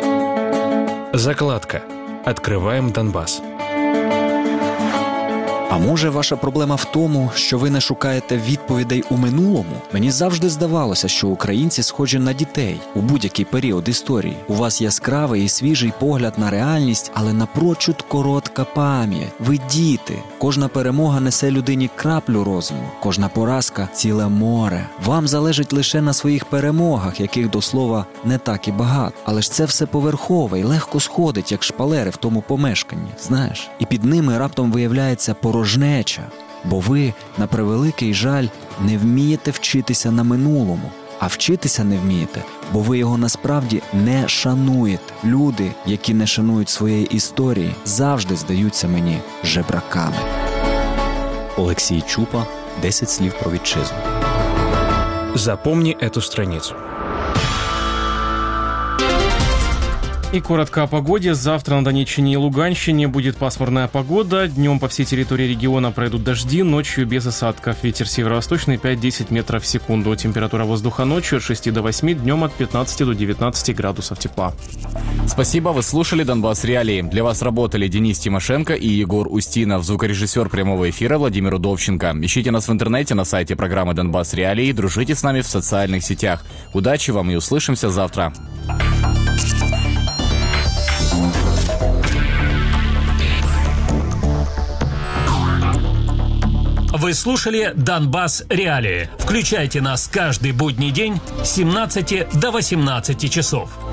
Закладка. Открываем Донбасс. А А може ваша проблема в тому, що ви не шукаєте відповідей у минулому? Мені завжди здавалося, що українці схожі на дітей у будь-який період історії. У вас яскравий і свіжий погляд на реальність, але напрочуд коротка пам'ять. Ви діти. Кожна перемога несе людині краплю розуму, кожна поразка – ціле море. Вам залежить лише на своїх перемогах, яких, до слова, не так і багато. Але ж це все поверхове і легко сходить, як шпалери в тому помешканні, знаєш. І під ними раптом виявляється порожнеча. Бо ви, на превеликий жаль, не вмієте вчитися на минулому. А вчитися не вмієте, бо ви його насправді не шануєте. Люди, які не шанують своєї історії, завжди здаються мені жебраками. Олексій Чупа, десять слів про вітчизну. Запомни эту страницу. И коротко о погоде. Завтра на Донеччине и Луганщине будет пасмурная погода. Днем по всей территории региона пройдут дожди, ночью без осадков. Ветер северо-восточный пять-десять метров в секунду. Температура воздуха ночью от шести до восьми, днем от пятнадцати до девятнадцати градусов тепла. Спасибо, вы слушали «Донбасс Реалии». Для вас работали Денис Тимошенко и Егор Устинов, звукорежиссер прямого эфира Владимир Удовченко. Ищите нас в интернете на сайте программы «Донбасс Реалии», дружите с нами в социальных сетях. Удачи вам и услышимся завтра. Вы слушали «Донбасс Реалии». Включайте нас каждый будний день с семнадцати до восемнадцати часов.